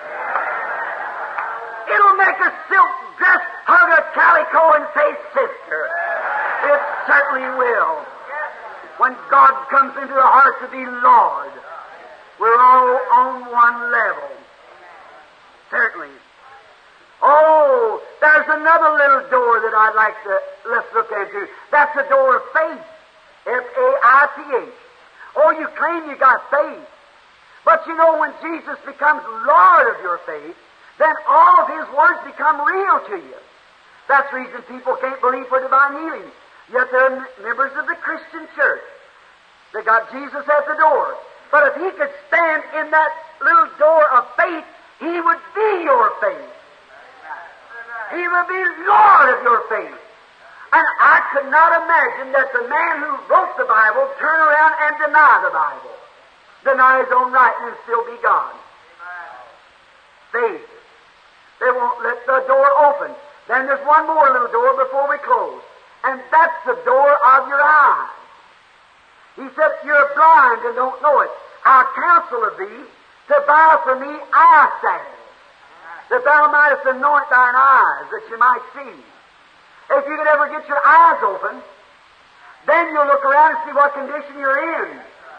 A: It'll make a silk dress hug a calico and say sister. It certainly will. When God comes into the heart to be Lord, we're all on one level. Certainly. Oh, there's another little door that I'd like to, let's look into. That's the door of faith. F-A-I-T-H. Oh, you claim you got faith. But you know, when Jesus becomes Lord of your faith, then all of His words become real to you. That's the reason people can't believe for divine healing. Yet they're members of the Christian church. They got Jesus at the door. But if He could stand in that little door of faith, He would be your faith. He would be Lord of your faith. And I could not imagine that the man who wrote the Bible turn around and deny the Bible. Deny his own writing and still be God. Faith. They won't let the door open. Then there's one more little door before we close. And that's the door of your eyes. He said, you're blind and don't know it. I counsel of thee to buy for me eye salve, that thou mightest anoint thine eyes, that you might see. If you could ever get your eyes open, then you'll look around and see what condition you're in.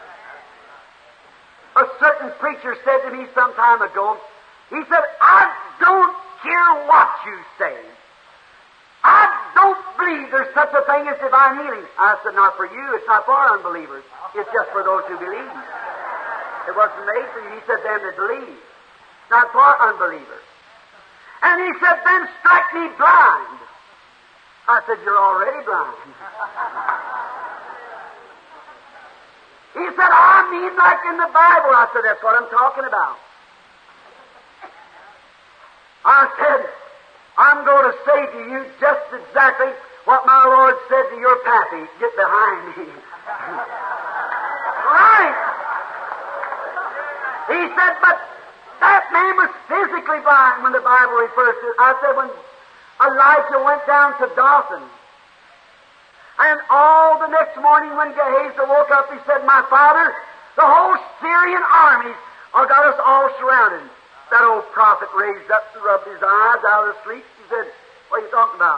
A: A certain preacher said to me some time ago, he said, I don't care what you say. I don't believe there's such a thing as divine healing. I said, not for you. It's not for unbelievers. It's just for those who believe. It wasn't made for you. He said, them that believe. Not for unbelievers. And he said, then strike me blind. I said, you're already blind. He said, I mean like in the Bible. I said, that's what I'm talking about. I said, I'm going to say to you just exactly what my Lord said to your pappy. Get behind me. Right. He said, but that man was physically blind when the Bible refers to it. I said, when Elijah went down to Dothan, and all the next morning when Gehazi woke up, he said, my father, the whole Syrian armies have got us all surrounded. That old prophet raised up and rubbed his eyes out of sleep. He said, what are you talking about?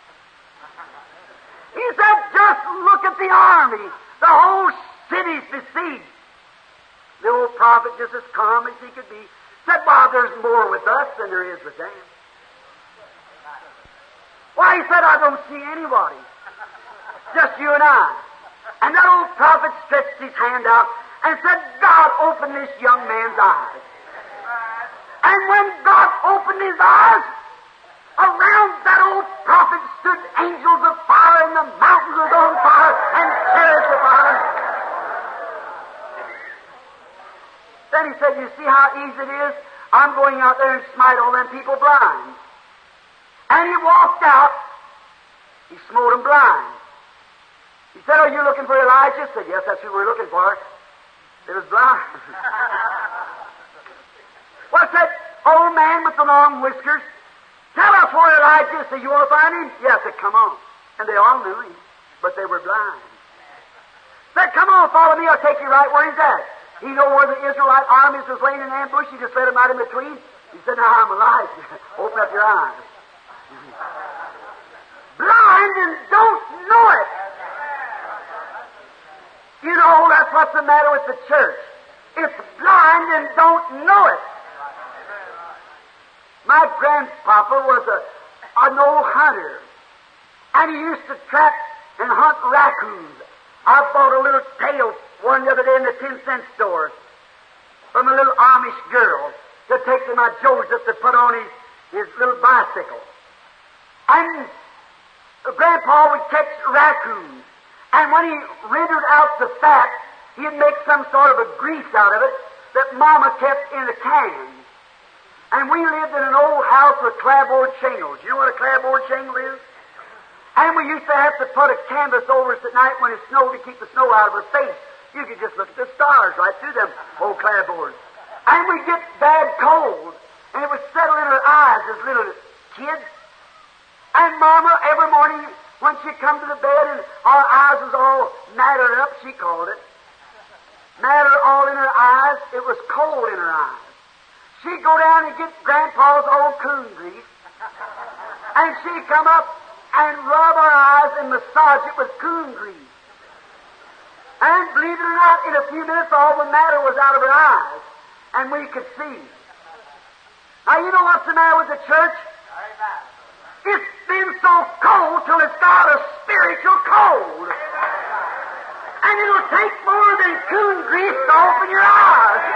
A: He said, just look at the army. The whole city's besieged. The old prophet, just as calm as he could be, said, well, there's more with us than there is with them. Why, he said, I don't see anybody. Just you and I. And that old prophet stretched his hand out and said, God, open this young man's eyes. And when God opened his eyes, around that old prophet stood angels of fire, and the mountains was on fire, and chariots of fire. Then he said, you see how easy it is? I'm going out there and smite all them people blind. And he walked out. He smote them blind. He said, are you looking for Elijah? I said, yes, that's who we're looking for. It was blind. What's that old man with the long whiskers? Tell us where Elijah is. So you want to find him? Yes, I said, come on. And they all knew him, but they were blind. Said, come on, follow me. I'll take you right where he's at. He knew where the Israelite armies was laying in ambush. He just let him out in between. He said, now I'm Elijah. Open up your eyes. Blind and don't know it. You know, that's what's the matter with the church. It's blind and don't know it. My grandpapa was an old hunter, and he used to trap and hunt raccoons. I bought a little tail one the other day in the 10-cent store from a little Amish girl to take to my Joseph to put on his little bicycle. And Grandpa would catch raccoons, and when he rendered out the fat, he'd make some sort of a grease out of it that Mama kept in a can. And we lived in an old house with clapboard shingles. You know what a clapboard shingle is? And we used to have to put a canvas over us at night when it snowed to keep the snow out of our face. You could just look at the stars right through them old clapboards. And we'd get bad cold, and it would settle in our eyes as little kids. And Mama, every morning when she'd come to the bed and our eyes was all matted up, she called it, matter all in her eyes, it was cold in her eyes. She'd go down and get Grandpa's old coon grease, and she'd come up and rub our eyes and massage it with coon grease. And believe it or not, in a few minutes all the matter was out of her eyes, and we could see. Now you know what's the matter with the church? It's been so cold till it's got a spiritual cold. And it'll take more than coon grease to open your eyes.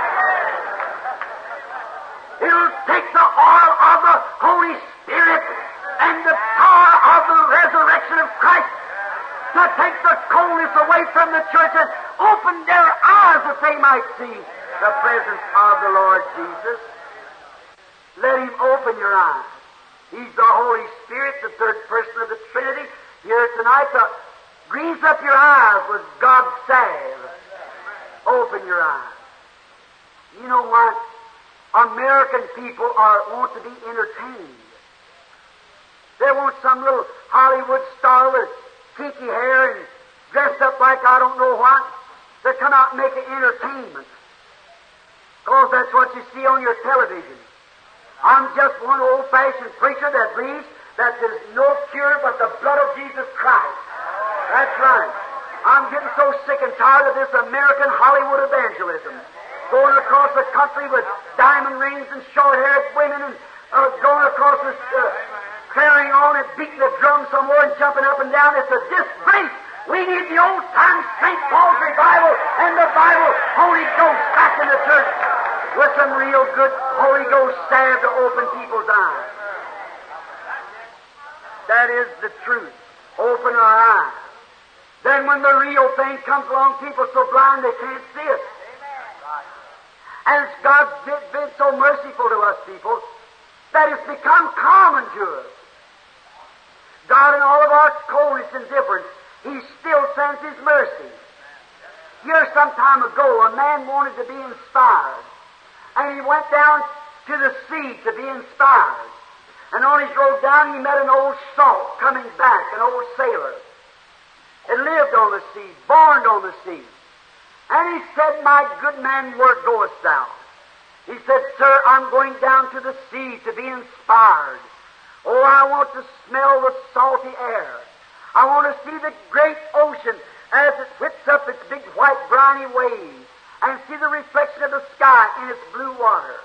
A: It'll take the oil of the Holy Spirit and the power of the resurrection of Christ to take the coldness away from the church and open their eyes that they might see the presence of the Lord Jesus. Let Him open your eyes. He's the Holy Spirit, the third person of the Trinity, here tonight to grease up your eyes with God's salve. Open your eyes. You know what? American people want to be entertained. They want some little Hollywood star with kinky hair and dressed up like I don't know what to come out and make an entertainment. Because that's what you see on your television. I'm just one old-fashioned preacher that believes that there's no cure but the blood of Jesus Christ. That's right. I'm getting so sick and tired of this American Hollywood evangelism. Going across the country with diamond rings and short-haired women and going across this, carrying on and beating the drum somewhere and jumping up and down. It's a disgrace. We need the old-time St. Paul's revival and the Bible, Holy Ghost back in the church with some real good Holy Ghost salve to open people's eyes. That is the truth. Open our eyes. Then when the real thing comes along, people so blind they can't see it. And God's been so merciful to us people that it's become common to us. God, in all of our coldness and indifference, He still sends His mercy. Here some time ago, a man wanted to be inspired, and he went down to the sea to be inspired. And on his road down, he met an old salt coming back, an old sailor. It lived on the sea, born on the sea. And he said, "My good man, where goest thou?" He said, "Sir, I'm going down to the sea to be inspired. Oh, I want to smell the salty air. I want to see the great ocean as it whips up its big white briny waves and see the reflection of the sky in its blue water.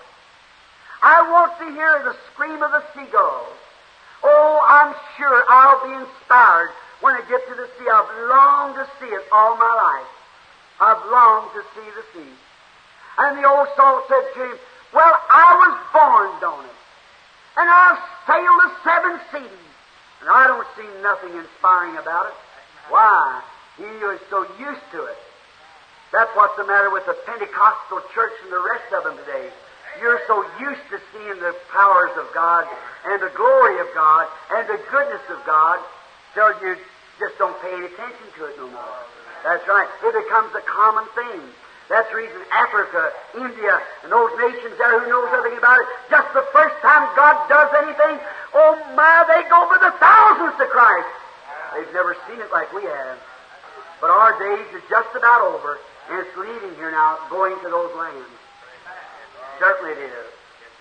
A: I want to hear the scream of the seagulls. Oh, I'm sure I'll be inspired when I get to the sea. I've longed to see it all my life. I've longed to see the sea." And the old salt said to him, "Well, I was born on it, and I've sailed the 7 seas, and I don't see nothing inspiring about it." Why? He was so used to it. That's what's the matter with the Pentecostal church and the rest of them today. You're so used to seeing the powers of God and the glory of God and the goodness of God till you just don't pay any attention to it no more. That's right. It becomes a common thing. That's the reason Africa, India, and those nations there who knows nothing about it, just the first time God does anything, oh my, they go by the thousands to Christ. They've never seen it like we have. But our days is just about over, and it's leaving here now, going to those lands. Certainly it is.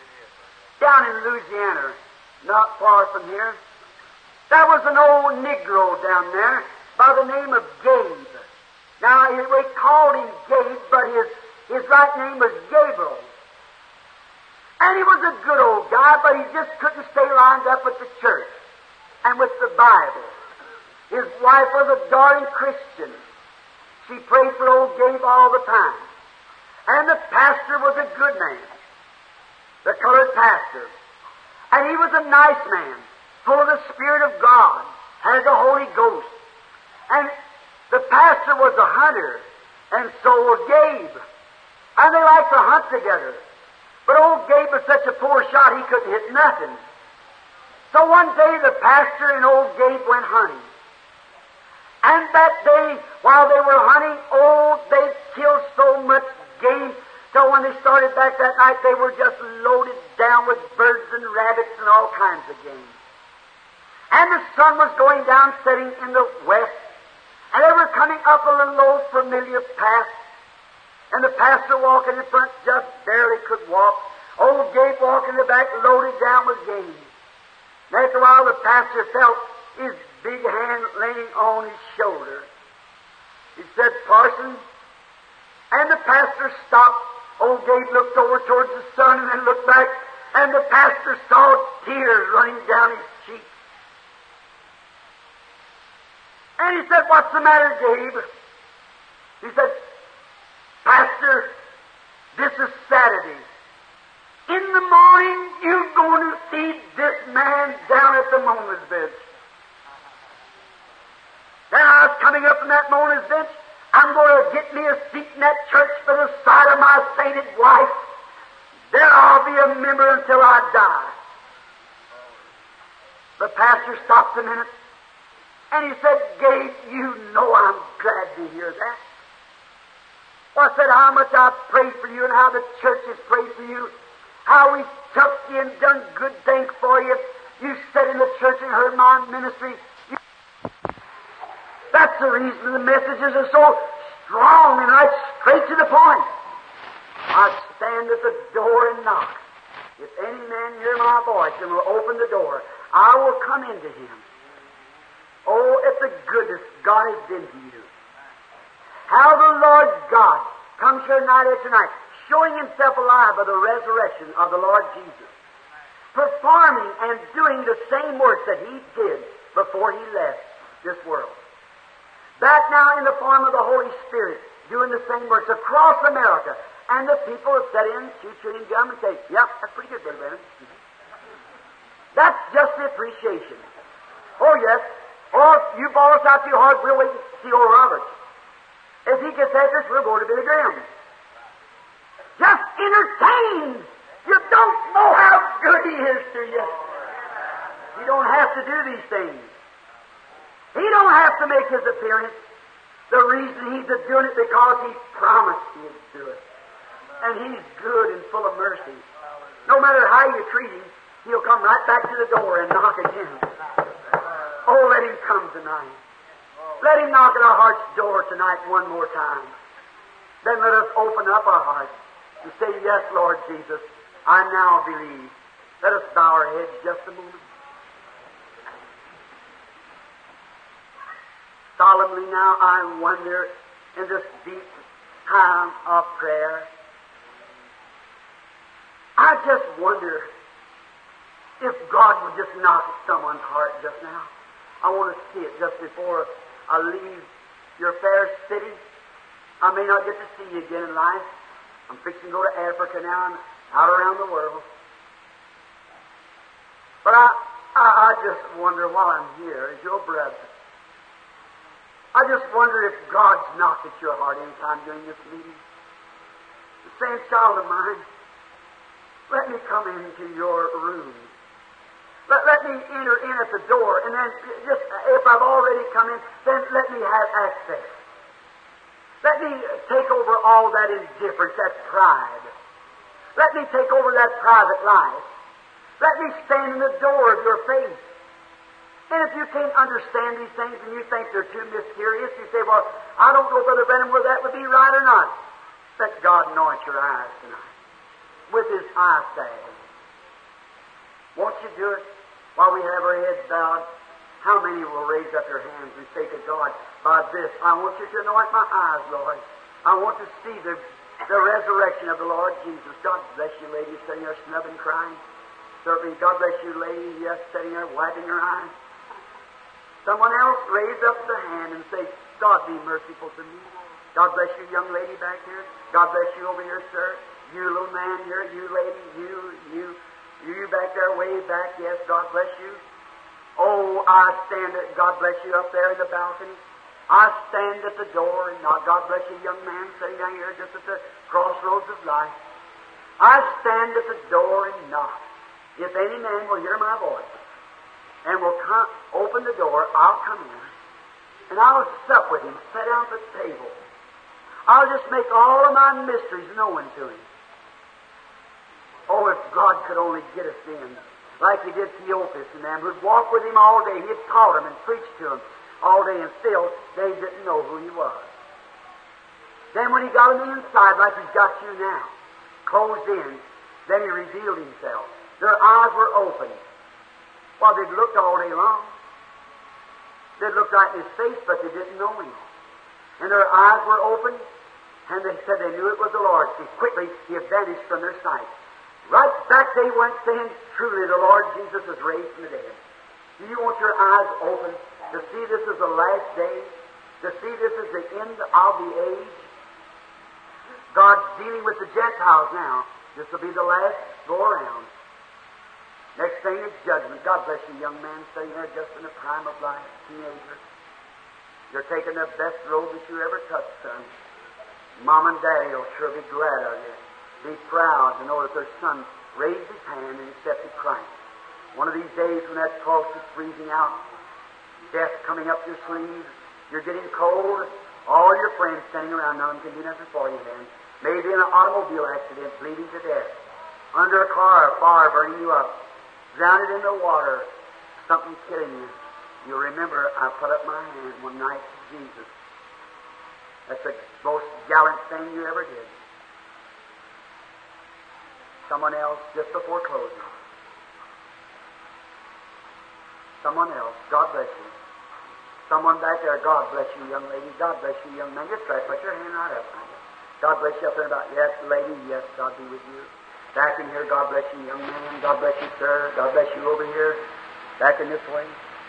A: Down in Louisiana, not far from here, there was an old Negro down there by the name of Gabe. Now, we called him Gabe, but his right name was Gabriel. And he was a good old guy, but he just couldn't stay lined up with the church and with the Bible. His wife was a darling Christian. She prayed for old Gabe all the time. And the pastor was a good man, the colored pastor. And he was a nice man, full of the Spirit of God, had the Holy Ghost. And the pastor was a hunter, and so was Gabe. And they liked to hunt together. But old Gabe was such a poor shot, he couldn't hit nothing. So one day the pastor and old Gabe went hunting. And that day, while they were hunting, they killed so much game, so when they started back that night, they were just loaded down with birds and rabbits and all kinds of game. And the sun was going down, setting in the west, and they were coming up a little old familiar path, and the pastor walking in front just barely could walk. Old Gabe walking in the back, loaded down with game. And after a while, the pastor felt his big hand laying on his shoulder. He said, "Parson," and the pastor stopped. Old Gabe looked over towards the sun and then looked back, and the pastor saw tears running down his cheeks. And he said, "What's the matter, Gabe?" He said, "Pastor, this is Saturday. In the morning, you're going to see this man down at the Mona's bench." Then I was coming up from that Mona's bench. I'm going to get me a seat in that church by the side of my sainted wife. There I'll be a member until I die. The pastor stopped a minute, and he said, "Gabe, you know I'm glad to hear that." Well, I said how much I've prayed for you and how the church has prayed for you. how we took you and done good things for you. You sat in the church and heard my ministry. That's the reason the messages are so strong and right straight to the point. I stand at the door and knock. If any man hear my voice and will open the door, I will come into him. Oh, if the goodness God has been to you. How the Lord God comes here night after night, showing Himself alive by the resurrection of the Lord Jesus, performing and doing the same works that He did before He left this world. That now in the form of the Holy Spirit, doing the same works across America. And the people have sat in, chewing gum and say, yep, that's pretty good, Brother Branham. That's just the appreciation. Oh, yes. Or if you ball us out too hard, we'll wait and see old Robert. If he gets after us, we'll go to Billy Graham. Just entertain. You don't know how good he is to you. You don't have to do these things. He don't have to make his appearance. The reason he's doing it because he promised he'd do it. And He's good and full of mercy. No matter how you treat Him, He'll come right back to the door and knock again. Oh, let Him come tonight. Let Him knock at our heart's door tonight one more time. Then let us open up our hearts and say, yes, Lord Jesus, I now believe. Let us bow our heads just a moment. Solemnly now I wonder in this deep time of prayer, I just wonder if God would just knock at someone's heart just now. I want to see it just before I leave your fair city. I may not get to see you again in life. I'm fixing to go to Africa now and out around the world. But I just wonder while I'm here as your brother, I just wonder if God's knocked at your heart any time during this meeting. The same child of mine, let me come into your room. Let me enter in at the door, and then just, if I've already come in, then let me have access. Let me take over all that indifference, that pride. Let me take over that private life. Let me stand in the door of your faith. And if you can't understand these things and you think they're too mysterious, you say, well, I don't know, Brother Branham, whether that would be right or not. Let God anoint your eyes tonight with His eye salve. Won't you do it while we have our heads bowed? How many will raise up your hands and say to God, by this, I want you to anoint my eyes, Lord. I want to see the resurrection of the Lord Jesus. God bless you, lady, sitting there snubbing, crying. Certainly, God bless you, lady, yes, sitting there wiping your eyes. Someone else raise up the hand and say, God be merciful to me. God bless you, young lady back here. God bless you over here, sir. You little man here, you lady, you back there, way back, yes, God bless you. Oh, I stand at, God bless you up there in the balcony. I stand at the door, and God bless you, young man, sitting down here just at the crossroads of life. I stand at the door and knock. If any man will hear my voice and will come, open the door, I'll come in, and I'll sup with him, sit down at the table. I'll just make all of my mysteries known to him. Oh, if God could only get us in, like He did Theophilus and them, who'd walk with Him all day. He'd taught them and preached to them all day, and still they didn't know who He was. Then when He got them inside, like He's got you now, closed in, then He revealed Himself. Their eyes were open. Well, they'd looked all day long. They'd looked right in His face, but they didn't know Him. And their eyes were open, and they said they knew it was the Lord. And quickly He vanished from their sight. Right back they went saying, truly the Lord Jesus is raised from the dead. Do you want your eyes open to see this is the last day? To see this is the end of the age? God's dealing with the Gentiles now. This will be the last go around. Next thing is judgment. God bless you, young man, sitting there just in the prime of life, teenager. You're taking the best road that you ever touched, son. Mom and Daddy will sure be glad of you. Be proud to know that their son raised his hand and accepted Christ. One of these days when that pulse is freezing out, death coming up your sleeve, you're getting cold, all your friends standing around, none can do nothing for you then. Maybe in an automobile accident, bleeding to death. under a car, a fire burning you up, drowned in the water, something killing you. You'll remember I put up my hand one night to Jesus. That's the most gallant thing you ever did. Someone else just before closing. Someone else. God bless you. Someone back there. God bless you, young lady. God bless you, young man. Just try to put your hand right up. God bless you up there about, yes, lady, yes, God be with you. Back in here, God bless you, young man. God bless you, sir. God bless you over here. Back in this way.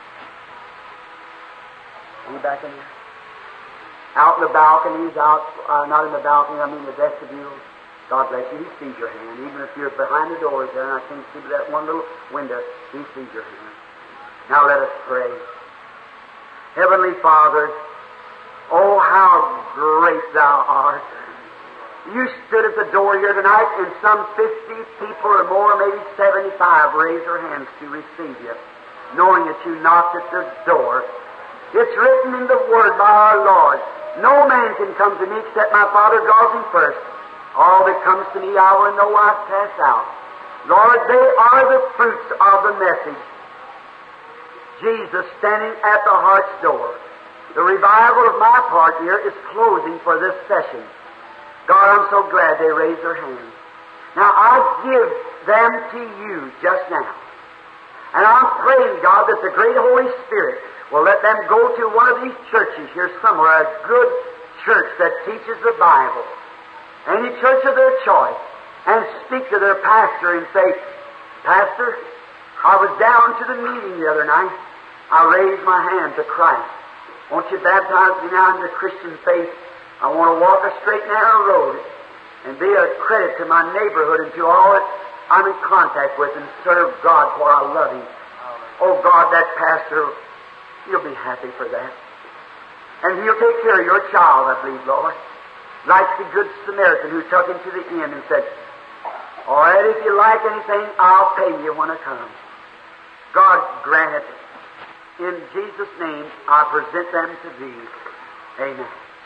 A: Are you back in here? Out in the balconies, not in the balcony, I mean the vestibule. God bless you. He sees your hand. Even if you're behind the doors there, and I can't see that one little window, He sees your hand. Now let us pray. Heavenly Father, oh, how great Thou art. You stood at the door here tonight, and some 50 people or more, maybe 75, raised their hands to receive You, knowing that You knocked at the door. It's written in the Word by our Lord, no man can come to Me except My Father draws him first. All that comes to Me I will in no wise cast out. Lord, they are the fruits of the message. Jesus standing at the heart's door. The revival of my part here is closing for this session. God, I'm so glad they raised their hands. Now, I give them to You just now. And I'm praying, God, that the great Holy Spirit will let them go to one of these churches here somewhere, a good church that teaches the Bible, any church of their choice, and speak to their pastor and say, Pastor, I was down to the meeting the other night. I raised my hand to Christ. Won't You baptize me now into Christian faith? I want to walk a straight, narrow road and be a credit to my neighborhood and to all that I'm in contact with and serve God for I love Him. Oh God, that pastor, He'll be happy for that. And He'll take care of your child, I believe, Lord. Like the Good Samaritan who took him to the inn and said, all right, if you like anything, I'll pay you when I come. God grant it. In Jesus' name, I present them to Thee. Amen.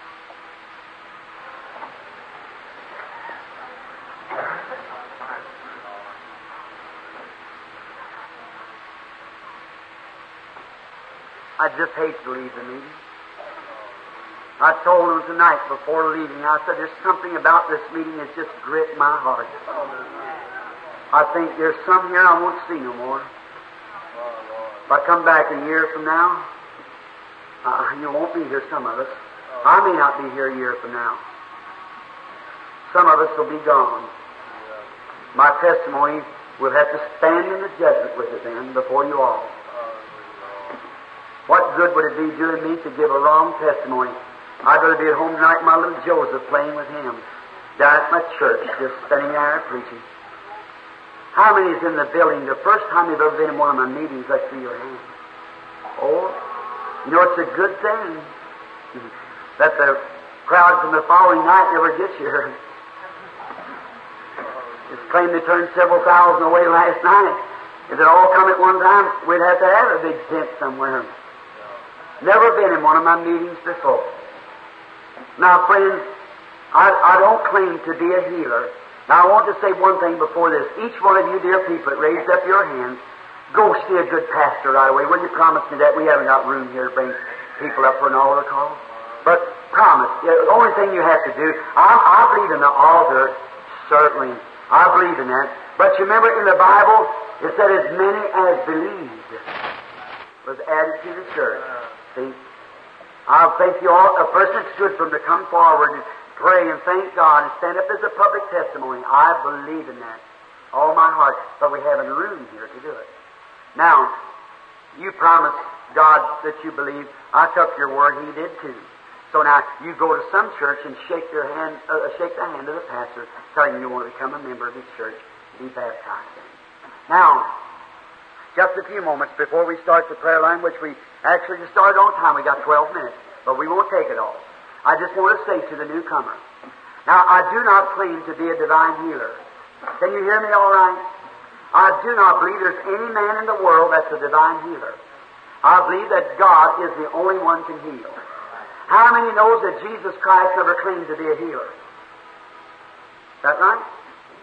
A: I just hate to leave the meeting. I told them tonight before leaving, I said, there's something about this meeting that just grit my heart. I think there's some here I won't see no more. If I come back a year from now, you won't be here, some of us. I may not be here a year from now. Some of us will be gone. My testimony will have to stand in the judgment with it then before you all. What good would it be doing me to give a wrong testimony? I'd rather be at home tonight with my little Joseph playing with him, down at my church, just standing there preaching. How many is in the building? The first time you've ever been in one of my meetings, let's see your hand. Oh, you know, it's a good thing that the crowd from the following night never gets here. It's claimed they turned several thousand away last night. If it all come at one time, we'd have to have a big tent somewhere. Never been in one of my meetings before. Now, friends, I don't claim to be a healer. Now, I want to say one thing before this. Each one of you, dear people, that raised up your hands, go see a good pastor right away. Will you promise me that? We haven't got room here to bring people up for an altar call. But promise. The only thing you have to do, I believe in the altar, certainly. I believe in that. But you remember in the Bible, it said as many as believed was added to the church. See? I'll thank you all. A person that's good for them to come forward and pray and thank God and stand up as a public testimony. I believe in that. All my heart. But we haven't room here to do it. Now, you promised God that you believe. I took your word. He did too. So now, you go to some church and shake the hand of the pastor, telling him you want to become a member of his church, be baptized in. Now, just a few moments before we start the prayer line, which we actually just started on time. We got 12 minutes, but we won't take it all. I just want to say to the newcomer, now, I do not claim to be a divine healer. Can you hear me all right? I do not believe there's any man in the world that's a divine healer. I believe that God is the only one can heal. How many knows that Jesus Christ never claimed to be a healer? Is that right?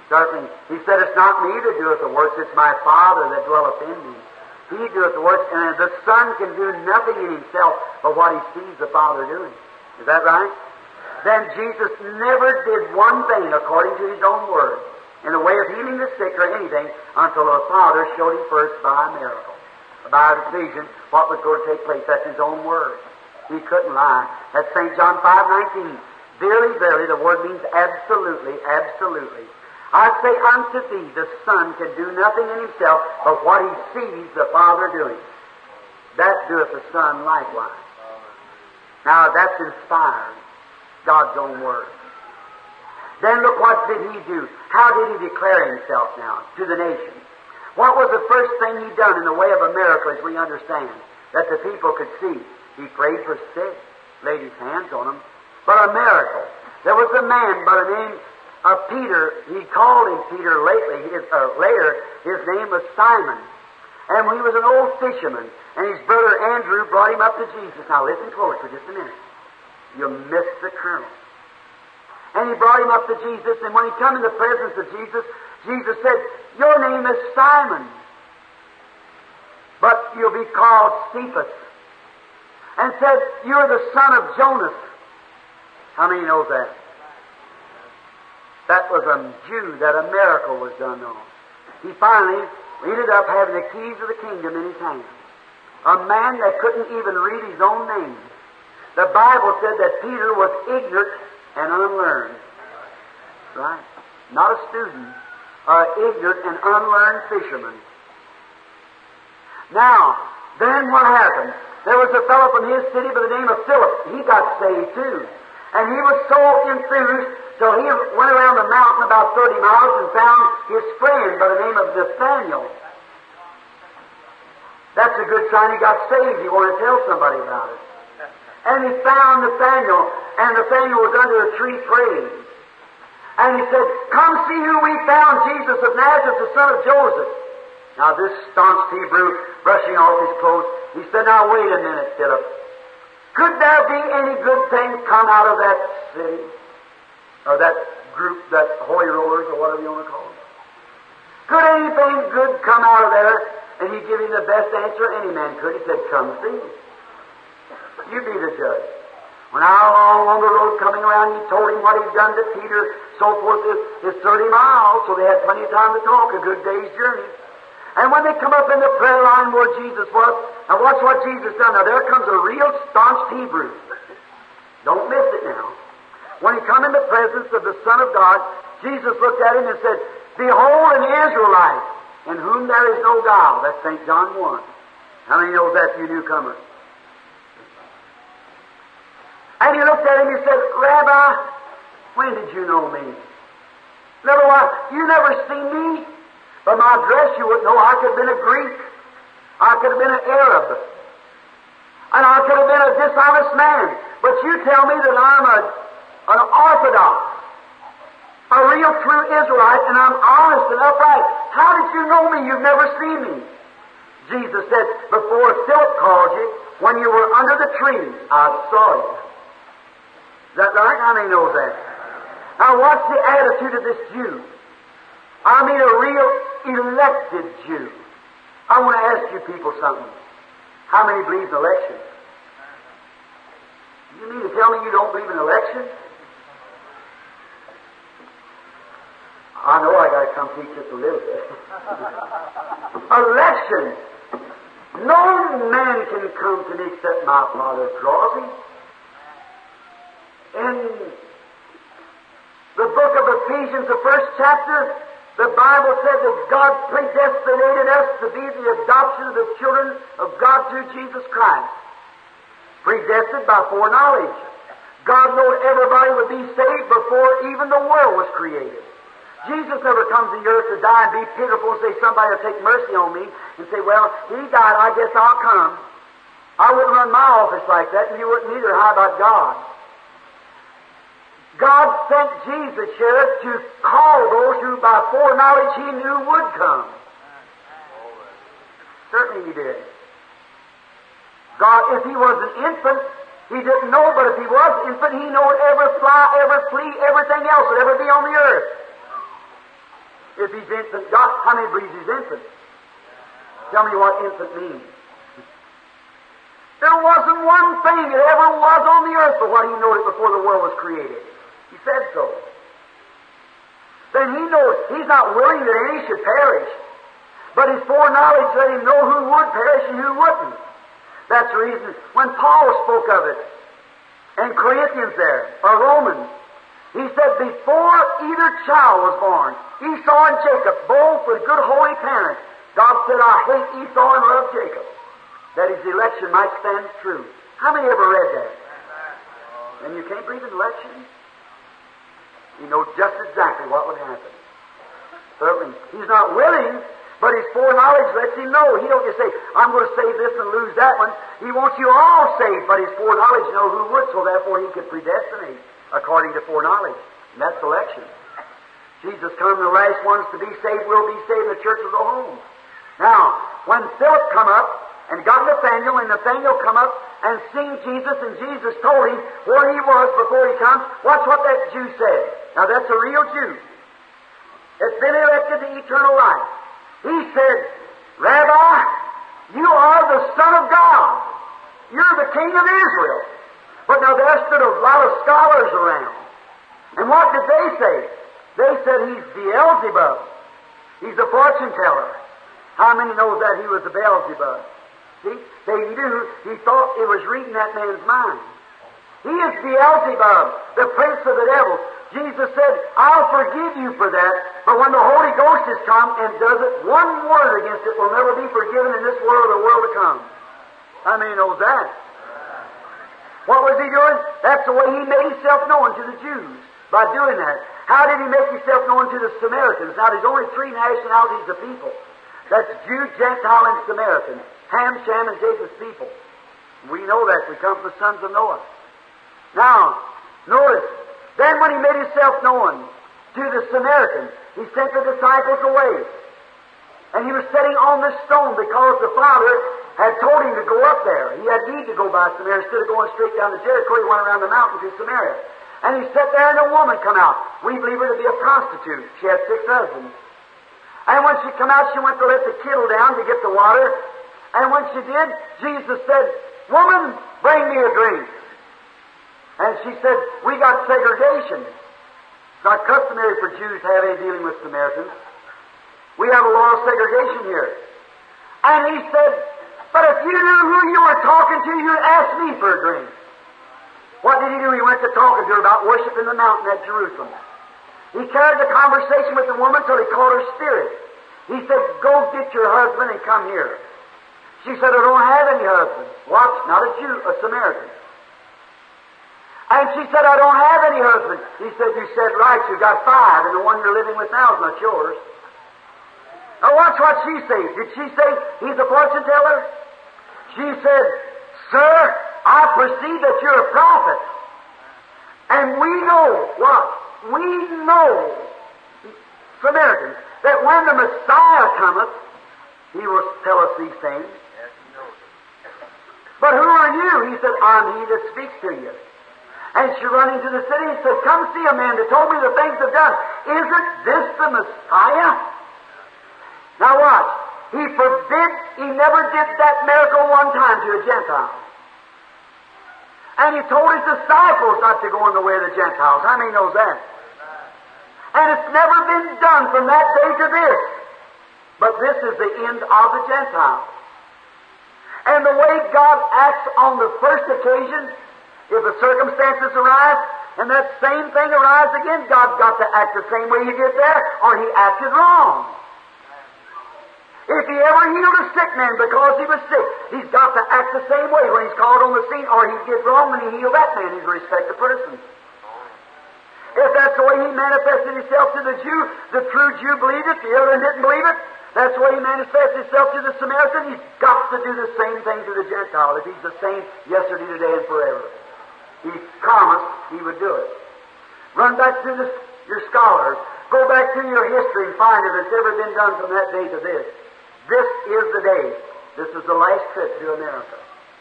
A: Certainly. He said, it's not me that doeth the works, it's my Father that dwelleth in me. He doeth the works, and the Son can do nothing in himself but what he sees the Father doing. Is that right? Then Jesus never did one thing according to his own word in the way of healing the sick or anything until the Father showed him first by a miracle, by a vision, what was going to take place. That's his own word. He couldn't lie. That's St. John 5:19. Verily, verily, the word means absolutely, absolutely. I say unto thee, the Son can do nothing in himself but what he sees the Father doing. That doeth the Son likewise. Now, that's inspired. God's own word. Then look, what did he do? How did he declare himself now to the nation? What was the first thing he done in the way of a miracle, as we understand, that the people could see? He prayed for sick, laid his hands on them. But a miracle. There was a man by the name of Peter. He called him Peter later. His name was Simon. And he was an old fisherman. And his brother Andrew brought him up to Jesus. Now listen close for just a minute. You'll miss the kernel. And he brought him up to Jesus, and when he come in the presence of Jesus, Jesus said, your name is Simon, but you'll be called Cephas. And said, you're the son of Jonas. How many knows that? That was a Jew that a miracle was done on. He finally ended up having the keys of the kingdom in his hand. A man that couldn't even read his own name. The Bible said that Peter was ignorant and unlearned. Right? Not a student. Ignorant and unlearned fisherman. Now, then what happened? There was a fellow from his city by the name of Philip. He got saved too. And he was so enthused, so he went around the mountain about 30 miles and found his friend by the name of Nathaniel. That's a good sign he got saved. He wanted to tell somebody about it. And he found Nathaniel, and Nathaniel was under a tree praying. And he said, come see who we found, Jesus of Nazareth, the son of Joseph. Now this staunch Hebrew, brushing off his clothes, he said, now wait a minute, Philip. Could there be any good thing come out of that city? Or that group, that holy rollers, or whatever you want to call them? Could anything good come out of there? And he gave him the best answer any man could. He said, come see. You be the judge. When I along the road coming around, he told him what he'd done to Peter, so forth, is 30 miles, so they had plenty of time to talk, a good day's journey. And when they come up in the prayer line where Jesus was, now watch what Jesus done. Now there comes a real staunch Hebrew. Don't miss it now. When he come in the presence of the Son of God, Jesus looked at him and said, behold an Israelite, in whom there is no guile. That's St. John 1. How many knows that, you newcomer? And he looked at him and said, Rabbi, when did you know me? In other words, you never seen me. By my dress, you wouldn't know. I could have been a Greek. I could have been an Arab. And I could have been a dishonest man. But you tell me that I'm an Orthodox, a real true Israelite, and I'm honest and upright. How did you know me? You've never seen me. Jesus said, before Philip called you, when you were under the tree, I saw you. Is that right? How many knows that? Now what's the attitude of this Jew? I mean a real elected Jew. I want to ask you people something. How many believe in election? You mean to tell me you don't believe in election? I know I got to come teach just a little bit. Election. No man can come to me except my Father draws him. In the book of Ephesians, the first chapter, the Bible said that God predestinated us to be the adoption of the children of God through Jesus Christ. Predestined by foreknowledge. God knew everybody would be saved before even the world was created. Jesus never comes to the earth to die and be pitiful and say, somebody will take mercy on me, and say, well, he died, I guess I'll come. I wouldn't run my office like that, and you wouldn't either. How about God? God sent Jesus here to call those who by foreknowledge He knew would come. Certainly He did. God, if He was an infant, He didn't know, but if He was an infant, He knew every fly, every flea, everything else that ever be on the earth. If he's infant God, how many believes he's infant? Tell me what infant means. There wasn't one thing that ever was on the earth but what he knew it before the world was created. He said so. Then he knows he's not willing that any should perish, but his foreknowledge let him know who would perish and who wouldn't. That's the reason when Paul spoke of it in Corinthians there, or Romans, he said, before either child was born, Esau and Jacob, both with good holy parents, God said, I hate Esau and love Jacob, that his election might stand true. How many ever read that? And you can't believe in election? You know just exactly what would happen. Certainly, he's not willing, but his foreknowledge lets him know. He don't just say, I'm going to save this and lose that one. He wants you all saved, but his foreknowledge know who would, so therefore he could predestinate according to foreknowledge. And that's election. Jesus come, the last ones to be saved will be saved, the church will go home. Now, when Philip come up and got Nathaniel, and Nathaniel come up and seen Jesus, and Jesus told him where he was before he comes, watch what that Jew said. Now that's a real Jew. It's been elected to eternal life. He said, Rabbi, you are the Son of God. You're the King of Israel. But now there stood a lot of scholars around. And what did they say? They said he's Beelzebub. He's a fortune teller. How many knows that he was a Beelzebub? See, they knew, he thought it was reading that man's mind. He is Beelzebub, the prince of the devils. Jesus said, I'll forgive you for that, but when the Holy Ghost has come and does it, one word against it will never be forgiven in this world or the world to come. How many knows that? What was he doing? That's the way he made himself known to the Jews, by doing that. How did he make himself known to the Samaritans? Now, there's only three nationalities of people. That's Jew, Gentile, and Samaritan. Ham, Shem, and Japheth's people. We know that. We come from the sons of Noah. Now, notice, then when he made himself known to the Samaritans, he sent the disciples away. And he was sitting on the stone because the Father had told him to go up there. He had need to go by Samaria. Instead of going straight down to Jericho, he went around the mountain to Samaria. And he sat there and a woman come out. We believe her to be a prostitute. She had 6 husbands. And when she come out, she went to let the kettle down to get the water. And when she did, Jesus said, Woman, bring me a drink. And she said, we got segregation. It's not customary for Jews to have any dealing with Samaritans. We have a law of segregation here. And he said, but if you knew who you were talking to, you'd ask me for a drink. What did he do? He went to talking to her about worshiping the mountain at Jerusalem. He carried the conversation with the woman till he caught her spirit. He said, go get your husband and come here. She said, I don't have any husband. Watch, not a Jew, a Samaritan. And she said, I don't have any husband. He said, you said right, you got 5, and the one you're living with now is not yours. Now watch what she said. Did she say he's a fortune teller? She said, Sir, I perceive that you're a prophet. And we know what? We know, Samaritans, that when the Messiah cometh, he will tell us these things. But who are you? He said, I'm he that speaks to you. And she run into the city and said, come see a man that told me the things of God. Isn't this the Messiah? Now watch. He never did that miracle one time to a Gentile. And he told his disciples not to go in the way of the Gentiles. How many knows that? And it's never been done from that day to this. But this is the end of the Gentiles. And the way God acts on the first occasion, if the circumstances arise, and that same thing arises again, God's got to act the same way He did there, or He acted wrong. If He ever healed a sick man because he was sick, He's got to act the same way when He's called on the scene, or He did wrong when He healed that man. He's a respected person. If that's the way He manifested Himself to the Jew, the true Jew believed it, the other didn't believe it. That's the way He manifested Himself to the Samaritan. He's got to do the same thing to the Gentile if He's the same yesterday, today, and forever. He promised He would do it. Run back through your scholars. Go back through your history and find if it's ever been done from that day to this. This is the day. This is the last trip to America.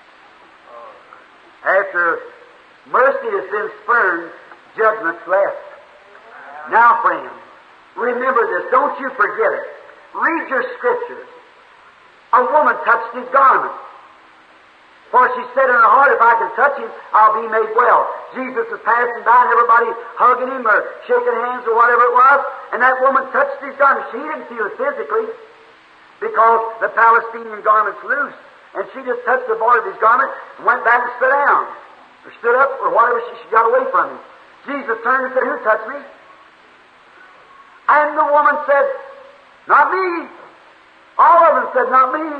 A: After mercy has been spurned, judgment's left. Now, friends, Remember this. Don't you forget it. Read your scriptures. A woman touched his garment. For she said in her heart, if I can touch him, I'll be made well. Jesus was passing by and everybody hugging him or shaking hands or whatever it was, and that woman touched his garment. She didn't feel it physically because the Palestinian garment's loose. And she just touched the border of his garment and went back and stood down. Or stood up or whatever, she got away from him. Jesus turned and said, who touched me? And the woman said, not me. All of them said, not me.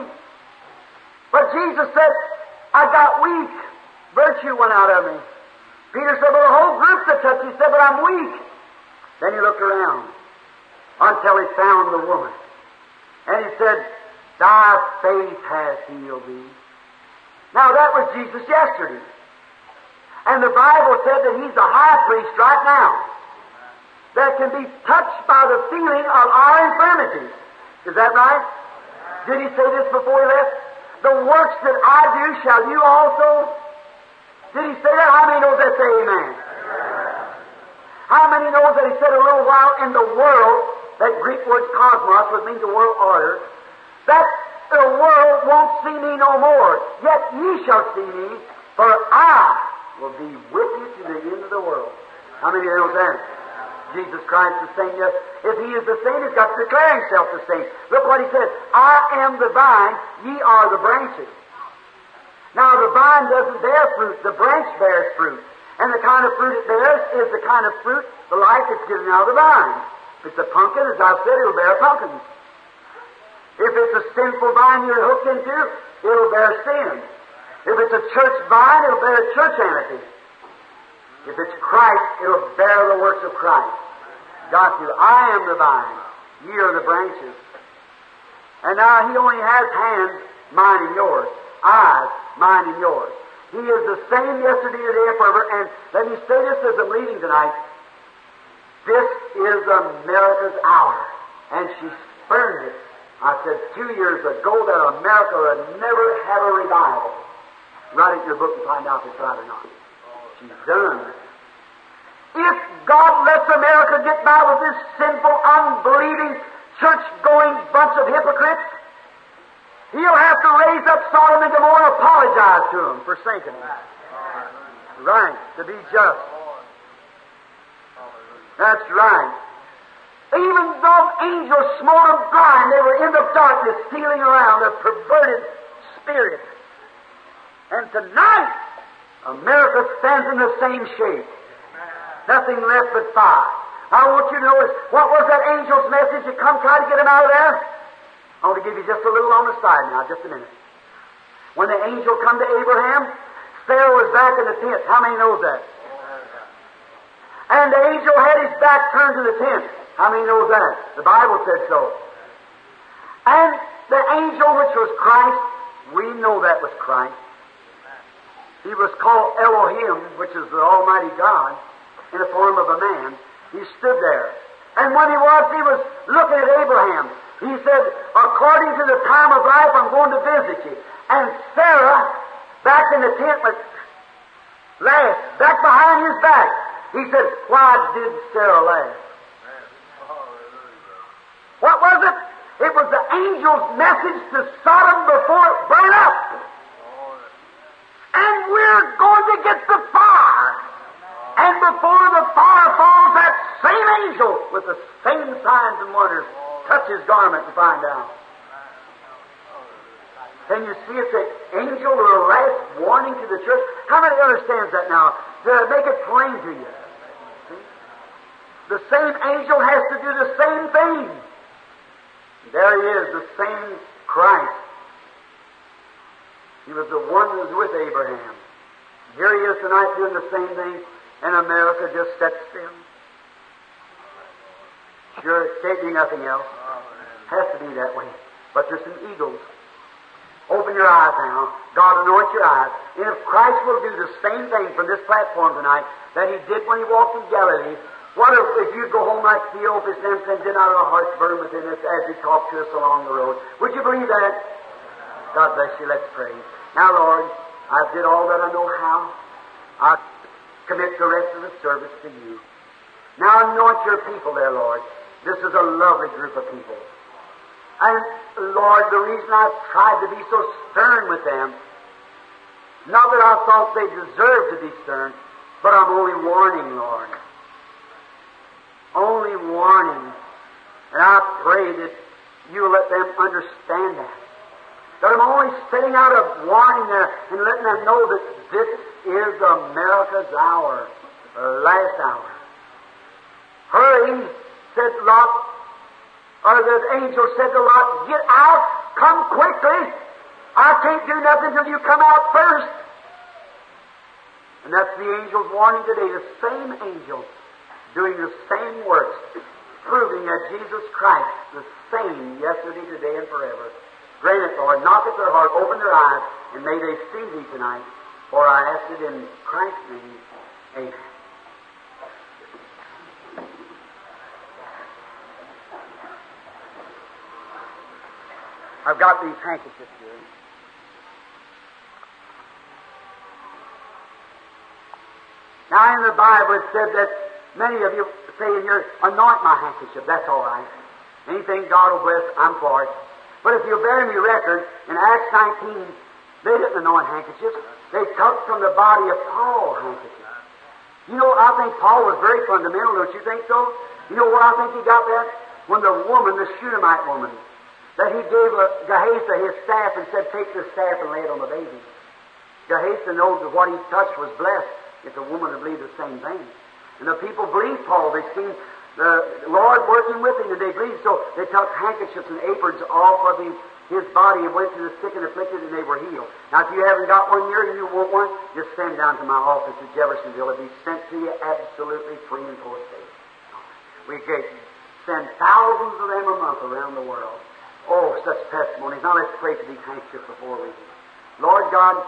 A: But Jesus said, I got weak. Virtue went out of me. Peter said, well, the whole group's that touched. He said, but I'm weak. Then he looked around until he found the woman. And he said, thy faith has healed thee. Now that was Jesus yesterday. And the Bible said that he's a high priest right now that can be touched by the feeling of our infirmities. Is that right? Did he say this before he left? The works that I do shall you also. Did he say that? How many knows that? Say amen. How many knows that he said a little while in the world, that Greek word cosmos, which means the world order, that the world won't see me no more, yet ye shall see me, for I will be with you to the end of the world. How many knows that? Jesus Christ is the same, yes. If he is the same, he's got to declare himself the same. Look what he said, I am the vine, ye are the branches. Now the vine doesn't bear fruit, the branch bears fruit. And the kind of fruit it bears is the kind of fruit, the life that's given out of the vine. If it's a pumpkin, as I've said, it'll bear pumpkins. If it's a sinful vine you're hooked into, it'll bear sin. If it's a church vine, it'll bear churchanity. If it's Christ, it'll bear the works of Christ. Got you. I am the vine. Ye are the branches. And now he only has hands, mine and yours. Eyes, mine and yours. He is the same yesterday, today, and forever. And let me say this as I'm leaving tonight. This is America's hour. And she spurned it. I said 2 years ago that America would never have a revival. Write it in your book and find out if it's right or not. She's done. If God lets America get by with this sinful, unbelieving, church-going bunch of hypocrites, he'll have to raise up Sodom and Gomorrah and apologize to them for sinking them. Right, to be just. That's right. Even though angels smote them blind, they were in the darkness, stealing around, a perverted spirit. And tonight, America stands in the same shape. Nothing left but fire. I want you to know what was that angel's message to come try to get him out of there? I want to give you just a little on the side now, just a minute. When the angel come to Abraham, Sarah was back in the tent. How many knows that? And the angel had his back turned to the tent. How many knows that? The Bible said so. And the angel, which was Christ, we know that was Christ. He was called Elohim, which is the Almighty God, in the form of a man. He stood there. And when he was looking at Abraham. He said, according to the time of life, I'm going to visit you. And Sarah, back in the tent, laughed, back behind his back. He said, why did Sarah laugh? What was it? It was the angel's message to Sodom before it burned up. And we're going to get the fire. And before the fire falls, that same angel with the same signs and wonders touch his garment to find out. Can you see it's an angel or a last warning to the church? How many understands that now? To make it plain to you. See? The same angel has to do the same thing. There he is, the same Christ. He was the one that was with Abraham. Here he is tonight doing the same thing, and America just sat still. Sure, it can't be nothing else. Has to be that way. But there's some eagles. Open your eyes now. God anoint your eyes. And if Christ will do the same thing from this platform tonight that He did when He walked in Galilee, what if you'd go home like Theophilus and did not our hearts burn within us as He talked to us along the road? Would you believe that? God bless you. Let's pray. Now, Lord, I did all that I know how. I commit the rest of the service to you. Now anoint your people there, Lord. This is a lovely group of people. And, Lord, the reason I've tried to be so stern with them, not that I thought they deserved to be stern, but I'm only warning, Lord. Only warning. And I pray that you'll let them understand that. That I'm only setting out a warning there and letting them know that this is America's hour, last hour. Hurry, said Lot, or the angel said to Lot, get out, come quickly. I can't do nothing till you come out first. And that's the angel's warning today, the same angel doing the same works, proving that Jesus Christ, the same yesterday, today, and forever. Grant it, Lord. Knock at their heart, open their eyes, and may they see Thee tonight. For I ask it in Christ's name. Amen. I've got these handkerchiefs here. Now in the Bible it said that many of you say in your, anoint my handkerchief. That's all right. Anything God will bless, I'm for it. But if you'll bear me record, in Acts 19, they didn't anoint handkerchiefs. They took from the body of Paul handkerchiefs. You know, I think Paul was very fundamental, don't you think so? You know where I think he got that? When the woman, the Shunammite woman, that he gave Gehazi his staff and said, take this staff and lay it on the baby. Gehazi knows that what he touched was blessed. If the woman would believe the same thing. And the people believed Paul. They seen the Lord working with him, and they believed. So they took handkerchiefs and aprons off of his body and went to the sick and afflicted, and they were healed. Now, if you haven't got one here and you want one, just send down to my office at Jeffersonville. It'll be sent to you absolutely free and post-paid. We send thousands of them a month around the world. Oh, such testimonies. Now let's pray for these handkerchiefs before we do. Lord God,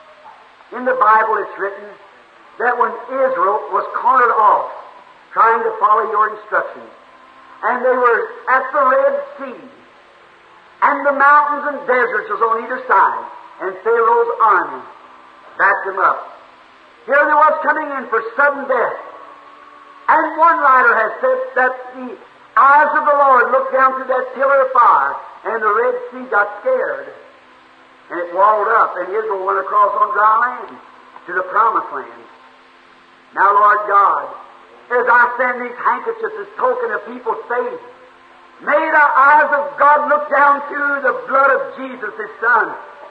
A: in the Bible it's written that when Israel was cornered off, trying to follow your instructions, and they were at the Red Sea, and the mountains and deserts was on either side, and Pharaoh's army backed them up. Here they was coming in for sudden death. And one writer has said that the eyes of the Lord looked down through that pillar of fire, and the Red Sea got scared, and it walled up, and Israel went across on dry land to the Promised Land. Now, Lord God, as I send these handkerchiefs as token of people's faith, may the eyes of God look down through the blood of Jesus, His Son.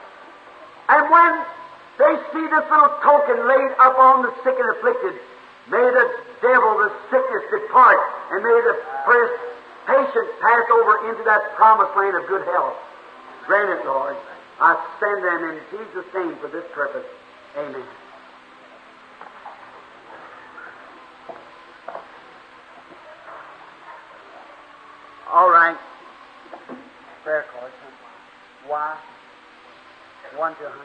A: And when they see this little token laid up on the sick and afflicted, may the devil, the sickness depart, and may the patient pass over into that promised land of good health. Grant it, Lord. I send them in Jesus' name for this purpose. Amen. All right. Prayer cards. Why? 1 to 100.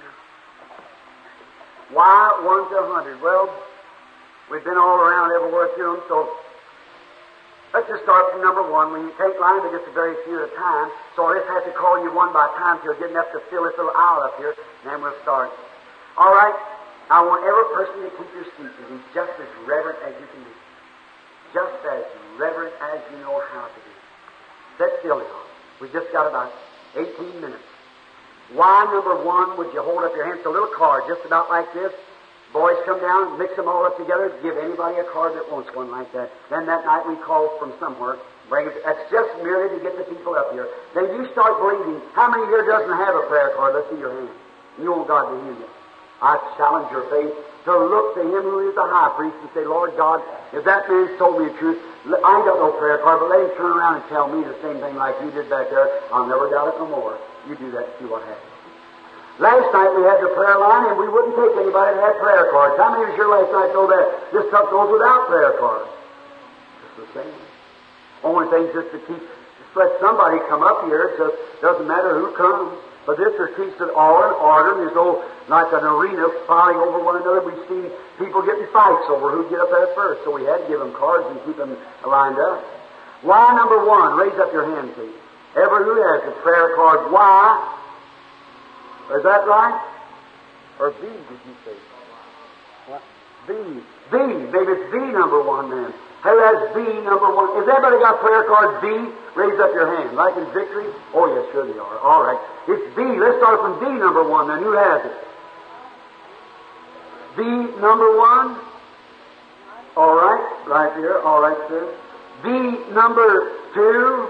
A: Why 1 to 100? Well, we've been all around everywhere through them, so let's just start from number 1. When you take lines, they're just a very few at a time, so I'll just have to call you one by time till get enough to fill this little aisle up here, and then we'll start. All right. I want every person to keep your seat and be just as reverent as you can be. Just as reverent as you know how to be. Sit still now. We've just got about 18 minutes. Why, number 1, would you hold up your hands? It's a little card, just about like this. Boys come down, mix them all up together, give anybody a card that wants one like that. Then that night we call from somewhere, bring it. That's just merely to get the people up here. Then you start believing. How many here doesn't have a prayer card? Let's see your hand. You want God to heal you. I challenge your faith to look to Him who is the high priest and say, Lord God, if that man's told me the truth, I ain't got no prayer card, but let him turn around and tell me the same thing like you did back there. I'll never doubt it no more. You do that and see what happens. Last night we had the prayer line, and we wouldn't take anybody that had prayer cards. How many of you last night know that? Just took those without prayer cards. It's the same. Only thing is just to keep, just let somebody come up here. It just doesn't matter who comes. But this keeps it all in order, and there's no, like an arena fighting over one another. We've seen people getting fights over who'd get up there first, so we had to give them cards and keep them lined up. Why, number 1, raise up your hand, please. Ever who has a prayer card, why? Is that right? Or B, did you say? What? B. B. Maybe it's B number one then. Who has B number one? Has everybody got prayer card B? Raise up your hand. Like in victory? Oh, yes, sure they are. All right. It's B. Let's start from B number one then. Who has it? B number one. All right. Right here. All right, sir. B number two.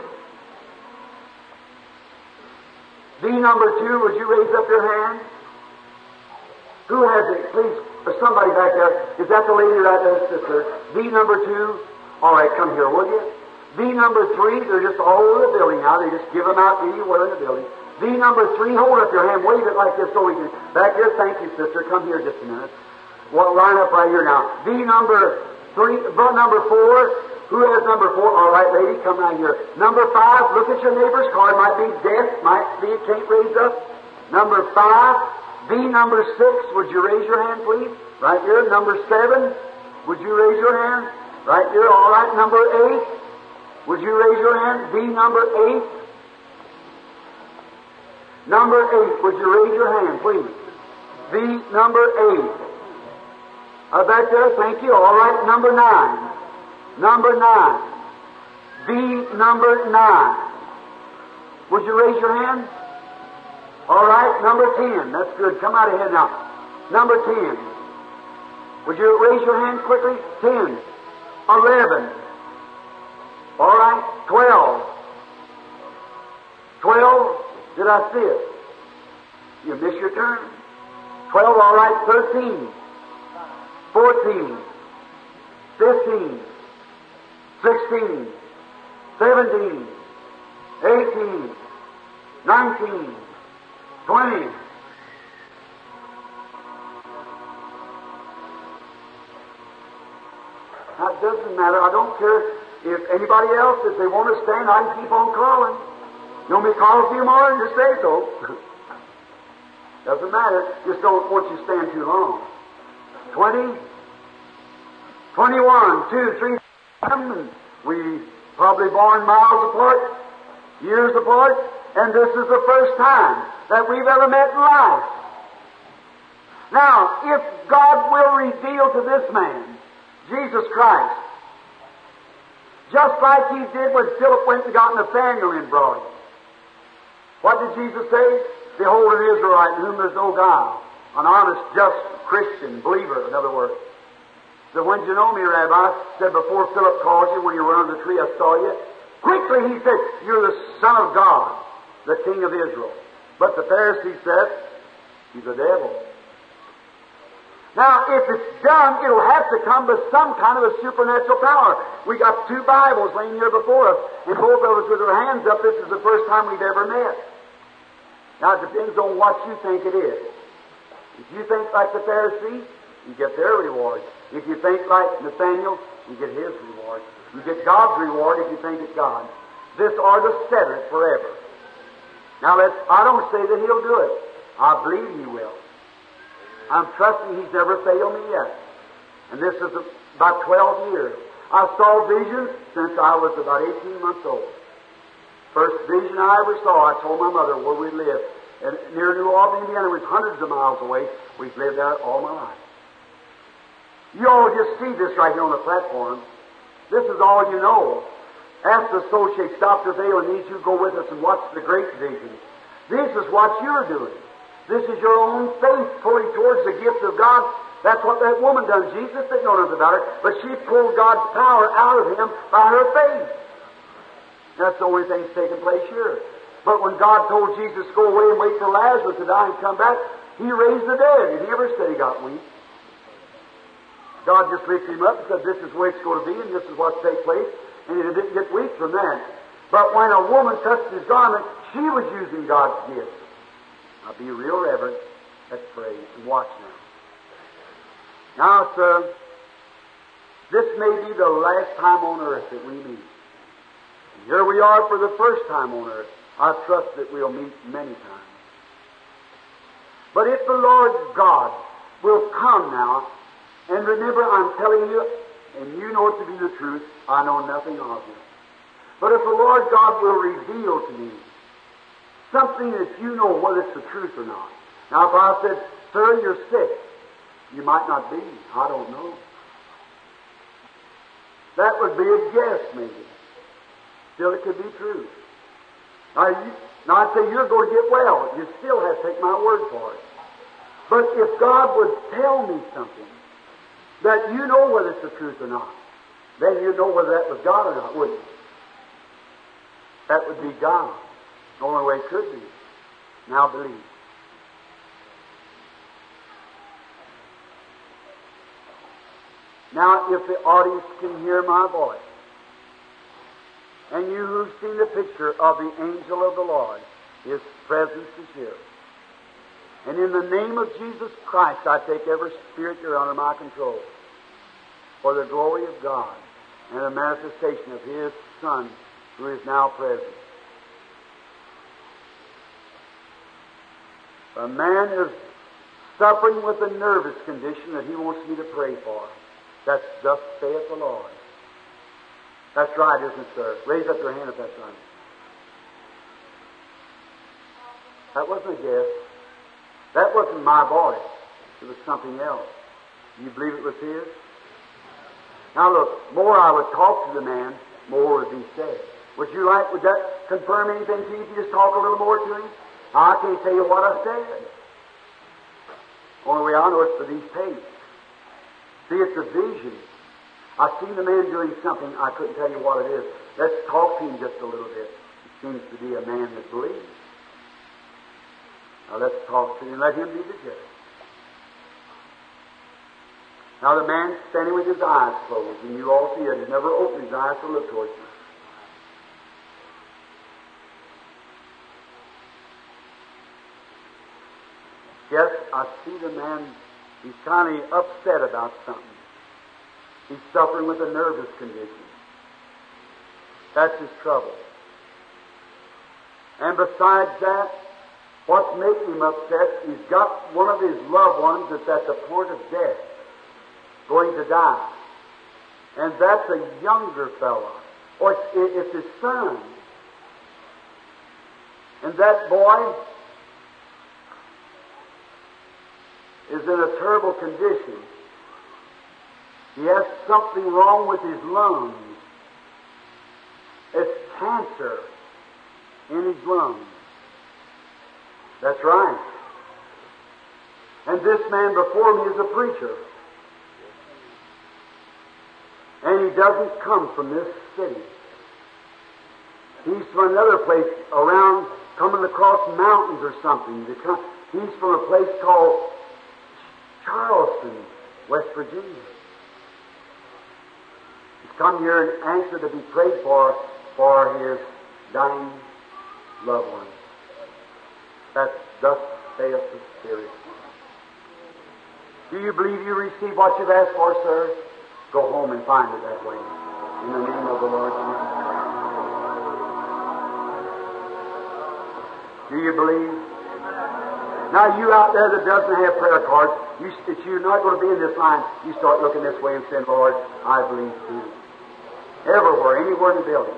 A: B number two. Would you raise up your hand? Who has it? Please. There's somebody back there. Is that the lady right there, sister? B number two. All right, come here, will you? B number three. They're just all over the building now. They just give them out anywhere in the building. B number three. Hold up your hand. Wave it like this so we can. Back here. Thank you, sister. Come here just a minute. Well, line up right here now. B number three. Number four. Who has number four? All right, lady. Come right here. Number five. Look at your neighbor's card. Might be deaf. Might be it can't raise up. Number five. B number six, would you raise your hand, please? Right here. Number seven, would you raise your hand? Right here. All right. Number eight, would you raise your hand? B number eight. Number eight, would you raise your hand, please? B number eight. Back there. Thank you. All right. Number nine. Number nine. B number nine. Would you raise your hand? All right, number 10. That's good. Come out ahead now. Number 10. Would you raise your hand quickly? 10. 11. All right, 12. 12. Did I see it? You missed your turn. 12. All right, 13. 14. 15. 16. 17. 18. 19. 20. Now, it doesn't matter. I don't care if anybody else, if they want to stand, I can keep on calling. You want me to call a few more and just say so? Doesn't matter. Just don't want you to stand too long. 20, 21, 2, 3, 7. We probably born miles apart, years apart, and this is the first time that we've ever met in life. Now, if God will reveal to this man, Jesus Christ, just like He did when Philip went and got Nathanael and brought him. What did Jesus say? Behold an Israelite in whom there's no guile, an honest, just Christian, believer, in other words. So when you know me, Rabbi, said before Philip called you, when you were under the tree, I saw you. Quickly he said, you're the Son of God, the King of Israel. But the Pharisee said, he's a devil. Now, if it's done, it'll have to come with some kind of a supernatural power. We got two Bibles laying here before us, and both of us with our hands up. This is the first time we've ever met. Now, it depends on what you think it is. If you think like the Pharisee, you get their reward. If you think like Nathanael, you get his reward. You get God's reward if you think it's God. This ought to set it forever. Now, I don't say that He'll do it. I believe He will. I'm trusting He's never failed me yet. And this is about 12 years. I saw visions since I was about 18 months old. First vision I ever saw, I told my mother where we lived. And near New Albany, Indiana, it was hundreds of miles away. We've lived there all my life. You all just see this right here on the platform. This is all you know. Ask the associates, Dr. Vail, and these who go with us and watch the great vision. This is what you're doing. This is your own faith pulling towards the gift of God. That's what that woman done. Jesus didn't know nothing about her, but she pulled God's power out of him by her faith. That's the only thing that's taking place here. But when God told Jesus to go away and wait for Lazarus to die and come back, He raised the dead. He never said He got weak. God just lifted him up and said, this is the way it's going to be, and this is what's take place. And he didn't get weak from that. But when a woman touched his garment, she was using God's gift. Now be real reverent. Let's pray and watch now. Now, sir, this may be the last time on earth that we meet. And here we are for the first time on earth. I trust that we'll meet many times. But if the Lord God will come now, and remember, I'm telling you, and you know it to be the truth, I know nothing of you. But if the Lord God will reveal to me something that you know whether it's the truth or not. Now, if I said, sir, you're sick, You might not be. I don't know. That would be a guess, maybe. Still, it could be true. Now, I'd say you're going to get well. You still have to take my word for it. But if God would tell me something that you know whether it's the truth or not, then you know whether that was God or not, wouldn't you? That would be God. The only way it could be. Now believe. Now, if the audience can hear my voice, and you who've seen the picture of the angel of the Lord, His presence is here. And in the name of Jesus Christ, I take every spirit you're under my control for the glory of God and the manifestation of His Son who is now present. A man is suffering with a nervous condition that he wants me to pray for. That's thus saith the Lord. That's right, isn't it, sir? Raise up your hand if that's right. That wasn't a guess. That wasn't my voice. It was something else. Do you believe it was His? Now look, more I would talk to the man, more would be said. Would that confirm anything to you if you just talk a little more to him? I can't tell you what I said. Only way I know it's for these tapes. See, it's a vision. I've seen the man doing something, I couldn't tell you what it is. Let's talk to him just a little bit. It seems to be a man that believes. Now let's talk to him and let him be the judge. Now the man's standing with his eyes closed, and you all see it. He's never opened his eyes to look towards you. Yes, I see the man, he's kind of upset about something. He's suffering with a nervous condition. That's his trouble. And besides that, what's making him upset, he's got one of his loved ones that's at the point of death, going to die. And that's a younger fellow. Or it's his son. And that boy is in a terrible condition. He has something wrong with his lungs. It's cancer in his lungs. That's right. And this man before me is a preacher. And he doesn't come from this city. He's from another place around, coming across mountains or something. He's from a place called Charleston, West Virginia. He's come here and anxious to be prayed for his dying loved one. That's thus saith the Spirit. Do you believe you receive what you've asked for, sir? Go home and find it that way. In the name of the Lord Jesus Christ. Do you believe? Now, you out there that doesn't have prayer cards, if you're not going to be in this line, you start looking this way and saying, Lord, I believe too. Everywhere, anywhere in the building.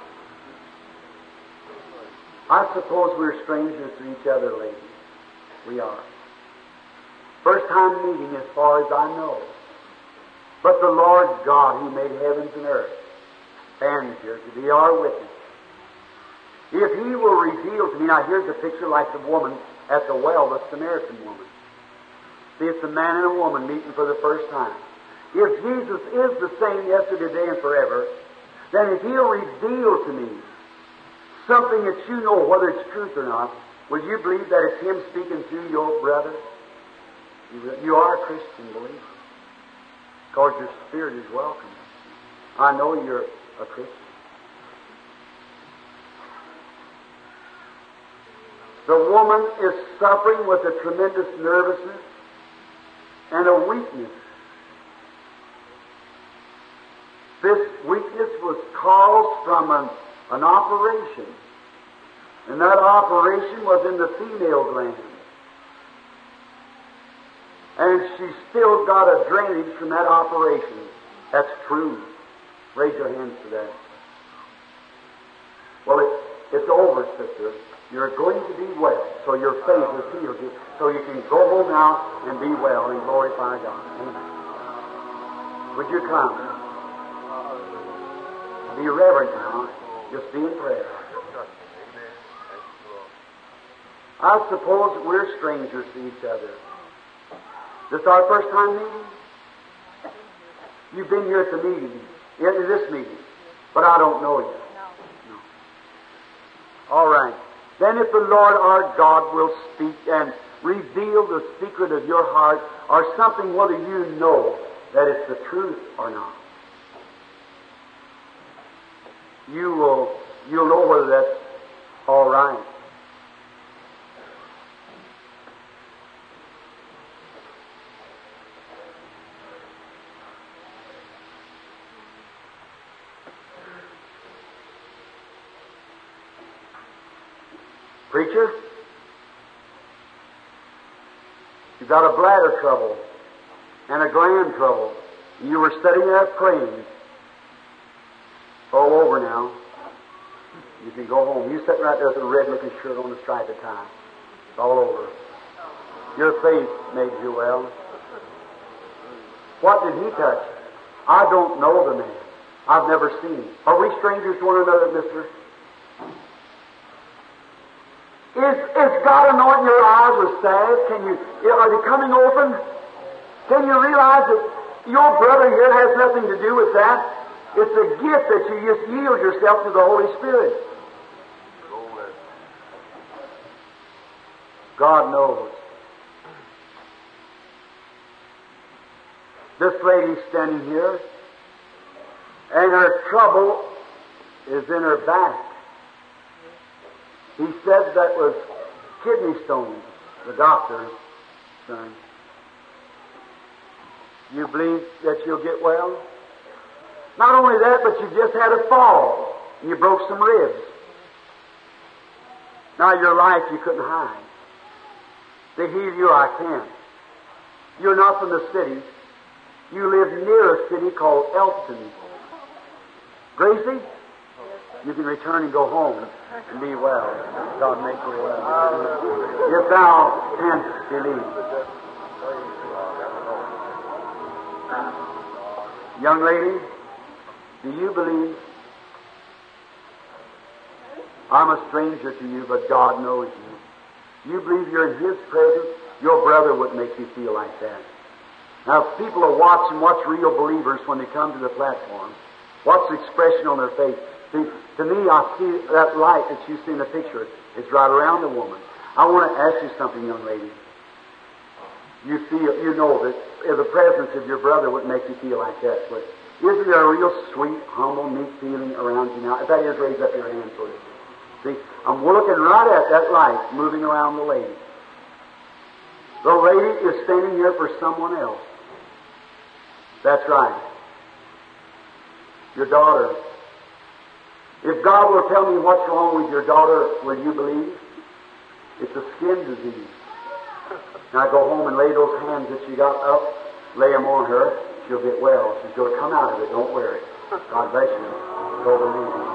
A: I suppose we're strangers to each other, ladies. We are. First time meeting as far as I know. But the Lord God, who made heavens and earth, stands here to be our witness. If He will reveal to me, now here's a picture like the woman at the well, the Samaritan woman. See, it's a man and a woman meeting for the first time. If Jesus is the same yesterday, today, and forever, then if He'll reveal to me something that you know whether it's truth or not, will you believe that it's Him speaking to your brother? You are a Christian believer. Because your spirit is welcome. I know you're a Christian. The woman is suffering with a tremendous nervousness and a weakness. This weakness was caused from an operation. And that operation was in the female gland. And she's still got a drainage from that operation. That's true. Raise your hands to that. Well, It's over, sister. You're going to be well. So your faith has healed you. So you can go home now and be well and glorify God. Amen. Would you come? Be reverent now. Just be in prayer. I suppose we're strangers to each other. This our first time meeting? You've been here at the meeting, at this meeting, but I don't know you. No. All right. Then if the Lord our God will speak and reveal the secret of your heart or something, whether you know that it's the truth or not, you'll know whether that's all right. Preacher, you've got a bladder trouble and a gland trouble. You were sitting there praying. It's all over now. You can go home. You sitting right there with a red-looking shirt on, a stripe of tie. It's all over. Your faith made you well. What did he touch? I don't know the man. I've never seen him. Are we strangers to one another, mister? Is God anointing your eyes with salve? Are they coming open? Can you realize that your brother here has nothing to do with that? It's a gift that you just yield yourself to the Holy Spirit. God knows. This lady's standing here, and her trouble is in her back. He said that was kidney stones, the doctor son. You believe that you'll get well? Not only that, but you just had a fall, and you broke some ribs. Now your life you couldn't hide. To heal you, I can. You're not from the city. You live near a city called Elkton. Gracie, you can return and go home and be well. God make you well. If thou canst believe. Young lady, do you believe? I'm a stranger to you, but God knows you. You believe you're in His presence? Your brother wouldn't make you feel like that. Now, if people are watching what's real believers when they come to the platform, what's the expression on their face? See, to me, I see that light that you see in the picture. It's right around the woman. I want to ask you something, young lady. You know that the presence of your brother wouldn't make you feel like that. But isn't there a real sweet, humble, meek feeling around you now? If that is, raise up your hand for it. See, I'm looking right at that light moving around the lady. The lady is standing here for someone else. That's right. Your daughter. If God will tell me what's wrong with your daughter, will you believe? It's a skin disease. Now go home and lay those hands that you got up, lay them on her. She'll get well. She's going to come out of it. Don't worry. God bless you. Go believe me.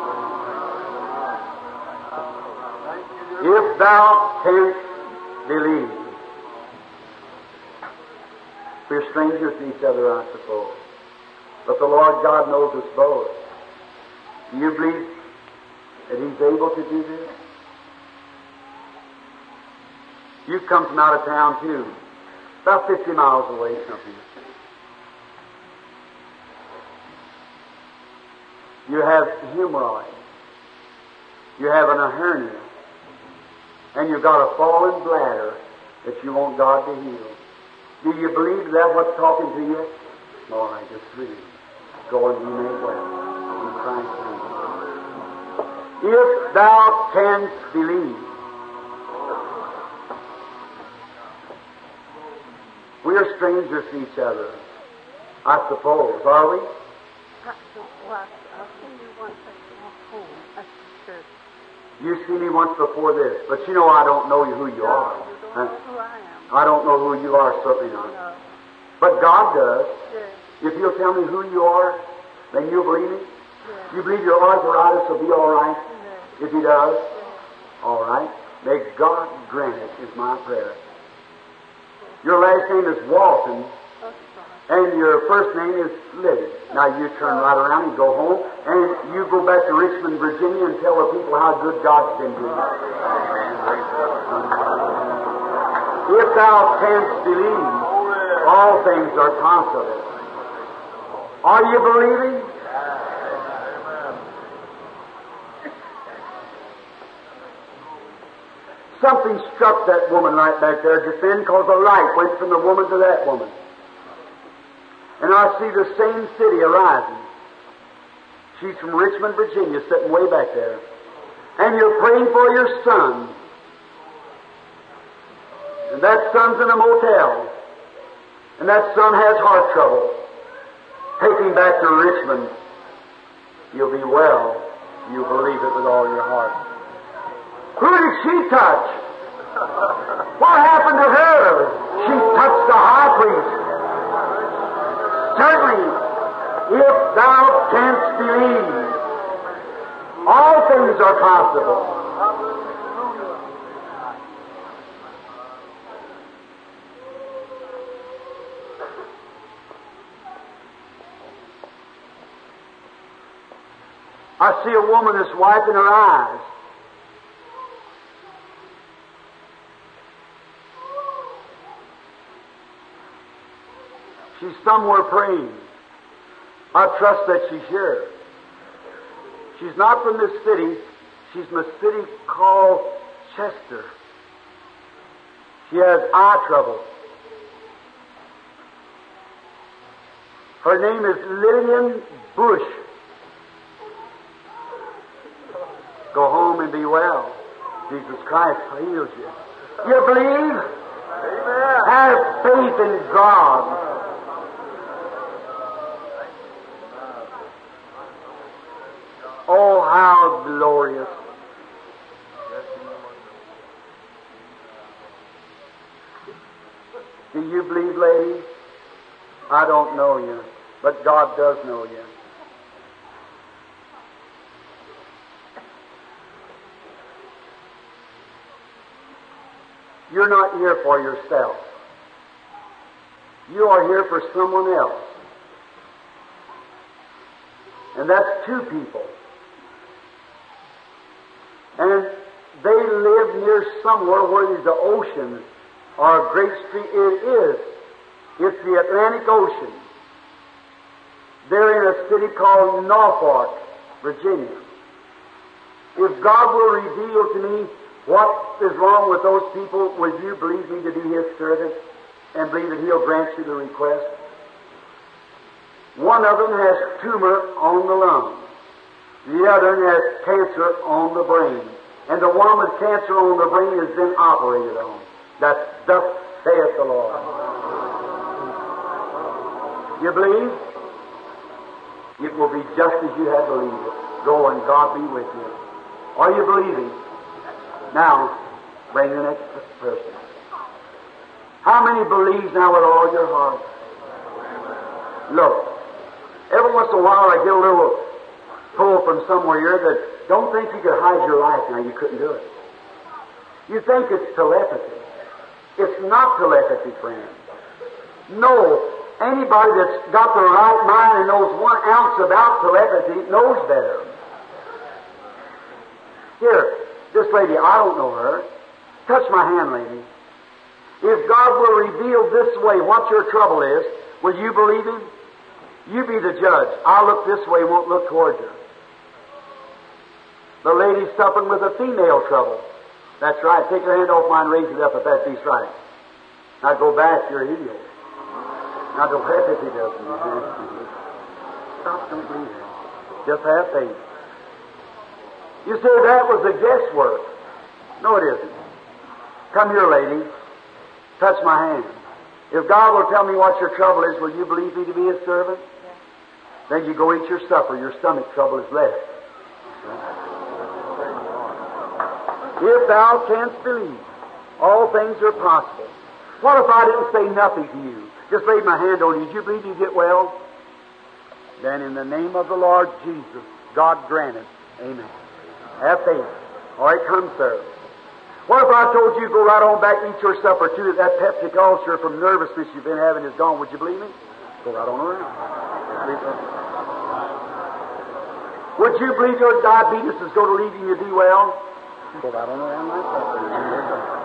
A: If thou canst believe. We're strangers to each other, I suppose. But the Lord God knows us both. Do you believe that He's able to do this? You've come from out of town, too. About 50 miles away, something. You have hemorrhoids. You have a hernia. And you've got a fallen bladder that you want God to heal. Do you believe that what's talking to you? All right, just read it. Go and be made well. In Christ's name. If thou canst believe. We are strangers to each other, I suppose, are we?
B: I've seen you once at home at the church.
A: You see me once before this, but you know I don't know who you are.
B: You don't know who I am.
A: I don't know who you are, certainly not.
B: No.
A: But God does.
B: Yes.
A: If you'll tell me who you are, then you'll believe me.
B: Yes.
A: You believe your arthritis will be all right?
B: Yes.
A: If he does, all right. May God grant it, is my prayer. Your last name is Walton, and your first name is Liddy. Now you turn right around and go home, and you go back to Richmond, Virginia, and tell the people how good God's been to you. If thou canst believe, all things are possible. Are you believing? Something struck that woman right back there just then, because the light went from the woman to that woman. And I see the same city arising. She's from Richmond, Virginia, sitting way back there. And you're praying for your son. And that son's in a motel. And that son has heart trouble. Take him back to Richmond. You'll be well. You believe it with all your heart. Who did she touch? What happened to her? She touched the high priest. Certainly, if thou canst believe, all things are possible. I see a woman that's wiping her eyes. She's somewhere praying. I trust that she's here. She's not from this city. She's from a city called Chester. She has eye trouble. Her name is Lillian Bush. Go home and be well. Jesus Christ heals you. You believe? Amen. Have faith in God. Oh, how glorious. Do you believe, lady? I don't know you, but God does know you. You're not here for yourself. You are here for someone else. And that's two people. And they live near somewhere where there's an ocean or a great stream. It is. It's the Atlantic Ocean. They're in a city called Norfolk, Virginia. If God will reveal to me what is wrong with those people, will you believe me to be His servant and believe that He'll grant you the request? One of them has tumor on the lung. The other has cancer on the brain. And the one with cancer on the brain has been operated on. That's thus saith the Lord. You believe? It will be just as you have believed it. Go and God be with you. Are you believing? Now, bring the next person. How many believes now with all your heart? Look, every once in a while I get a little pull from somewhere here that don't think you could hide your life now. You couldn't do it. You think it's telepathy. It's not telepathy, friend. No, anybody that's got the right mind and knows 1 ounce about telepathy knows better. Here, this lady, I don't know her. Touch my hand, lady. If God will reveal this way what your trouble is, will you believe Him? You be the judge. I'll look this way, won't look towards you. The lady's suffering with a female trouble. That's right. Take your hand off mine, raise it up if that be's right. Now go back, you're healed. Now don't have if He doesn't. Stop, don't believe Him. Just have faith. You say that was a guesswork. No, it isn't. Come here, lady. Touch my hand. If God will tell me what your trouble is, will you believe me to be His servant? Yes. Then you go eat your supper. Your stomach trouble is less. If thou canst believe, all things are possible. What if I didn't say nothing to you? Just laid my hand on you. Did you believe you get well? Then in the name of the Lord Jesus, God grant it. Amen. Have faith. All right, come, sir. What if I told you go right on back and eat your supper too? That peptic ulcer from nervousness you've been having is gone. Would you believe me? Go right on around. Would you believe your diabetes is going to leave you and you be well? Go right on around like that.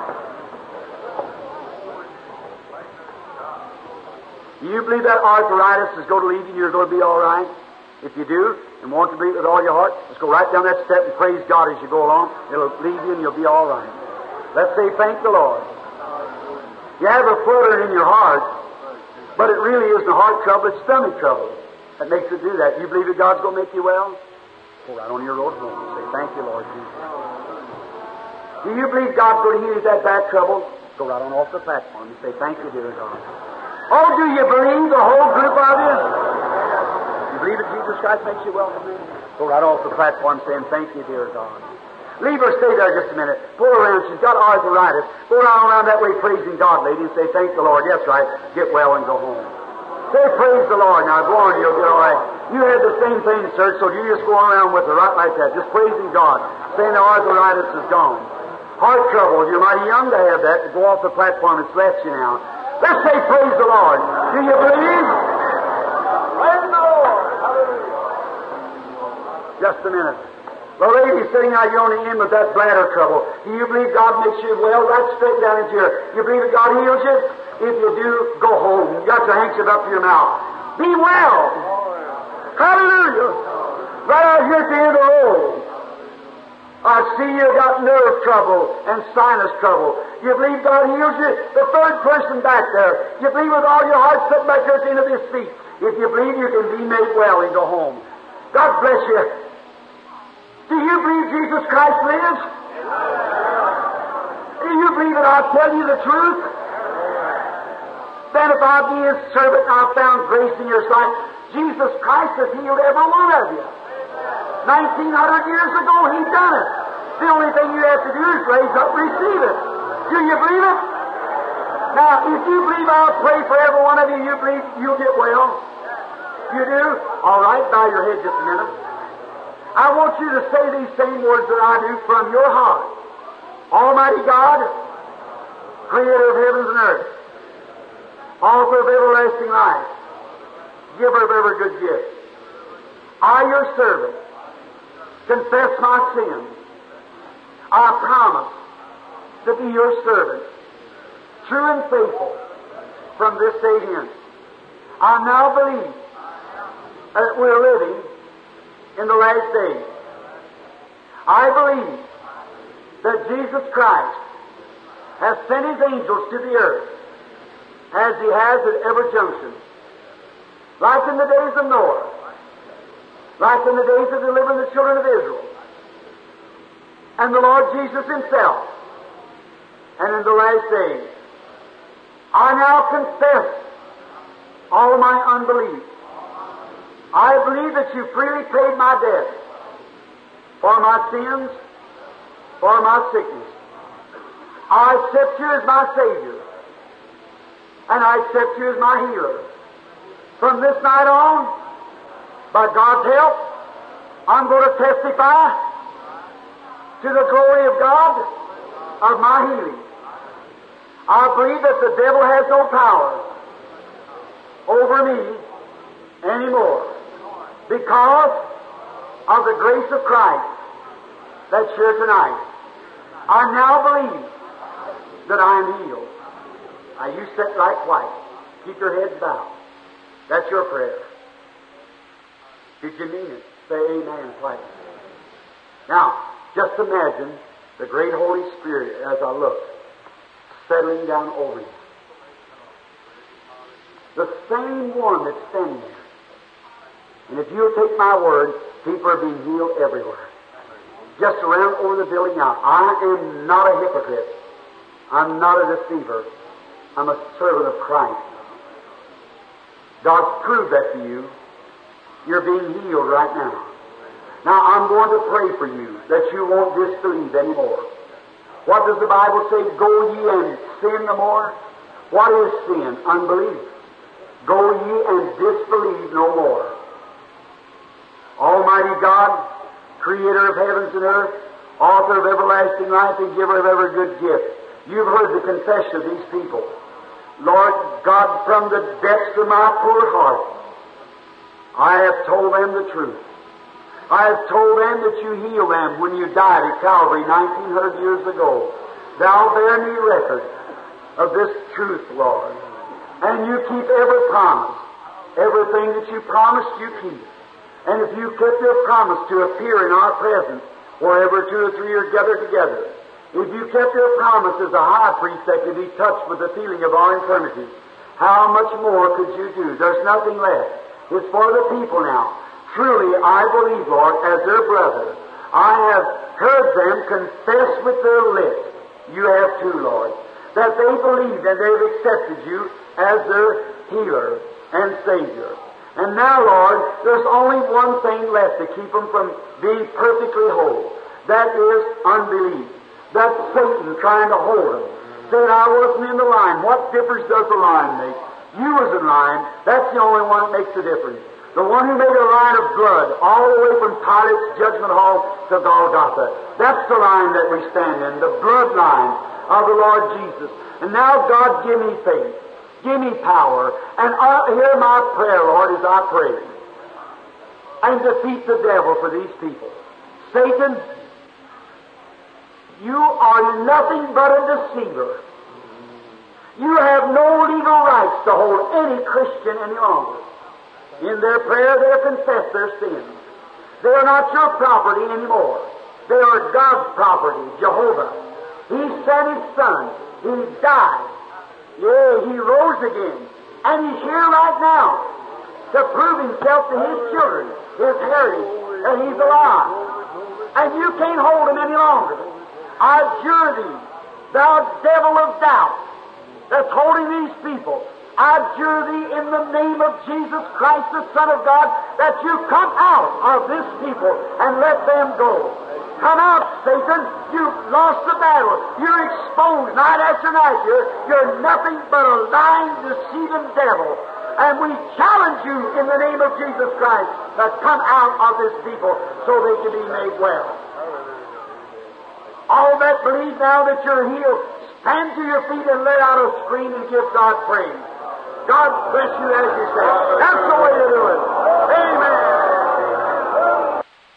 A: Do you believe that arthritis is going to leave you and you're going to be all right? If you do, and want to believe with all your heart, just go right down that step and praise God as you go along. It'll leave you and you'll be all right. Let's say, thank the Lord. You have a fluttering in your heart, but it really isn't heart trouble, it's stomach trouble that makes it do that. You believe that God's going to make you well? Go right on your road home and say, thank you, Lord Jesus. Do you believe God's going to heal that back trouble? Go right on off the platform and say, thank you, dear God. Oh, do you believe, the whole group of you? You believe that Jesus Christ makes you well from that? Go right off the platform saying, thank you, dear God. Leave her, stay there just a minute. Pull her around. She's got arthritis. Go around that way praising God, lady, and say, thank the Lord. Yes, right. Get well and go home. Say, praise the Lord. Now, go on, you'll get all right. You had the same thing, sir, so you just go around with her right like that, just praising God, saying the arthritis is gone. Heart trouble, you're mighty young to have that. Go off the platform, it's left you now. Let's say, praise the Lord. Do you believe? Praise the Lord. Hallelujah. Just a minute. The lady sitting out here on the end with that bladder trouble. Do you believe God makes you well? Right straight down into here. You believe that God heals you? If you do, go home. You got your handkerchief up to your mouth. Be well. Hallelujah. Right out here at the end of the road. I see you got nerve trouble and sinus trouble. You believe God heals you? The third person back there. You believe with all your heart sitting back there at the end of his feet. If you believe, you can be made well and go home. God bless you. Do you believe Jesus Christ lives? Do you believe that I'll tell you the truth? Then if I be his servant and I've found grace in your sight, Jesus Christ has healed every one of you. 1900 years ago, he done it. The only thing you have to do is raise up and receive it. Do you believe it? Now, if you believe I'll pray for every one of you, you believe you'll get well? You do? All right, bow your head just a minute. I want you to say these same words that I do from your heart. Almighty God, creator of heavens and earth, author of everlasting life, giver of every good gift, I, your servant, confess my sins. I promise to be your servant, true and faithful, from this day hence. I now believe that we're living in the last days. I believe that Jesus Christ has sent his angels to the earth, as he has at every junction, like in the days of Noah, like in the days of delivering the children of Israel, and the Lord Jesus himself, and in the last days. I now confess all my unbelief. I believe that you freely paid my debt for my sins, for my sickness. I accept you as my Savior, and I accept you as my healer. From this night on, by God's help, I'm going to testify to the glory of God of my healing. I believe that the devil has no power over me anymore because of the grace of Christ that's here tonight. I now believe that I am healed. Now you sit like white. Keep your heads bowed. That's your prayer. Did you mean it? Say amen twice. Now, just imagine the great Holy Spirit as I look, settling down over you. The same one that's standing there. And if you'll take my word, people are being healed everywhere. Just around over the building now. I am not a hypocrite. I'm not a deceiver. I'm a servant of Christ. God's proved that to you. You're being healed right now. Now, I'm going to pray for you that you won't disbelieve anymore. What does the Bible say? Go ye and sin no more. What is sin? Unbelief. Go ye and disbelieve no more. Almighty God, Creator of heavens and earth, author of everlasting life, and giver of every good gift. You've heard the confession of these people. Lord God, from the depths of my poor heart, I have told them the truth. I have told them that you healed them when you died at Calvary 1900 years ago. Thou bear me record of this truth, Lord. And you keep every promise. Everything that you promised, you keep. And if you kept your promise to appear in our presence, wherever two or three are gathered together, if you kept your promise as a high priest that could be touched with the feeling of our infirmities, how much more could you do? There's nothing left. It's for the people now. Truly, I believe, Lord, as their brother, I have heard them confess with their lips, you have too, Lord, that they believed and they've accepted you as their healer and Savior. And now, Lord, there's only one thing left to keep them from being perfectly whole. That is unbelief. That's Satan trying to hold them. Saying, I wasn't in the line. What difference does the line make? You was in line. That's the only one that makes a difference. The one who made a line of blood all the way from Pilate's judgment hall to Golgotha. That's the line that we stand in, the blood line of the Lord Jesus. And now, God, give me faith. Give me power. And hear my prayer, Lord, as I pray. And defeat the devil for these people. Satan, you are nothing but a deceiver. You have no legal rights to hold any Christian any longer. In their prayer, they confess their sins. They are not your property anymore. They are God's property, Jehovah. He sent His Son. He died. Yea, He rose again. And He's here right now to prove Himself to His children, His heritage, that He's alive. And you can't hold Him any longer. I adjure thee, thou devil of doubt, that's holding these people. I adjure thee in the name of Jesus Christ, the Son of God, that you come out of this people and let them go. Come out, Satan. You've lost the battle. You're exposed night after night. You're nothing but a lying, deceiving devil. And we challenge you in the name of Jesus Christ to come out of this people so they can be made well. All that believe now that you're healed, stand to your feet and let out a scream and give God praise. God bless you as you say. That's the way to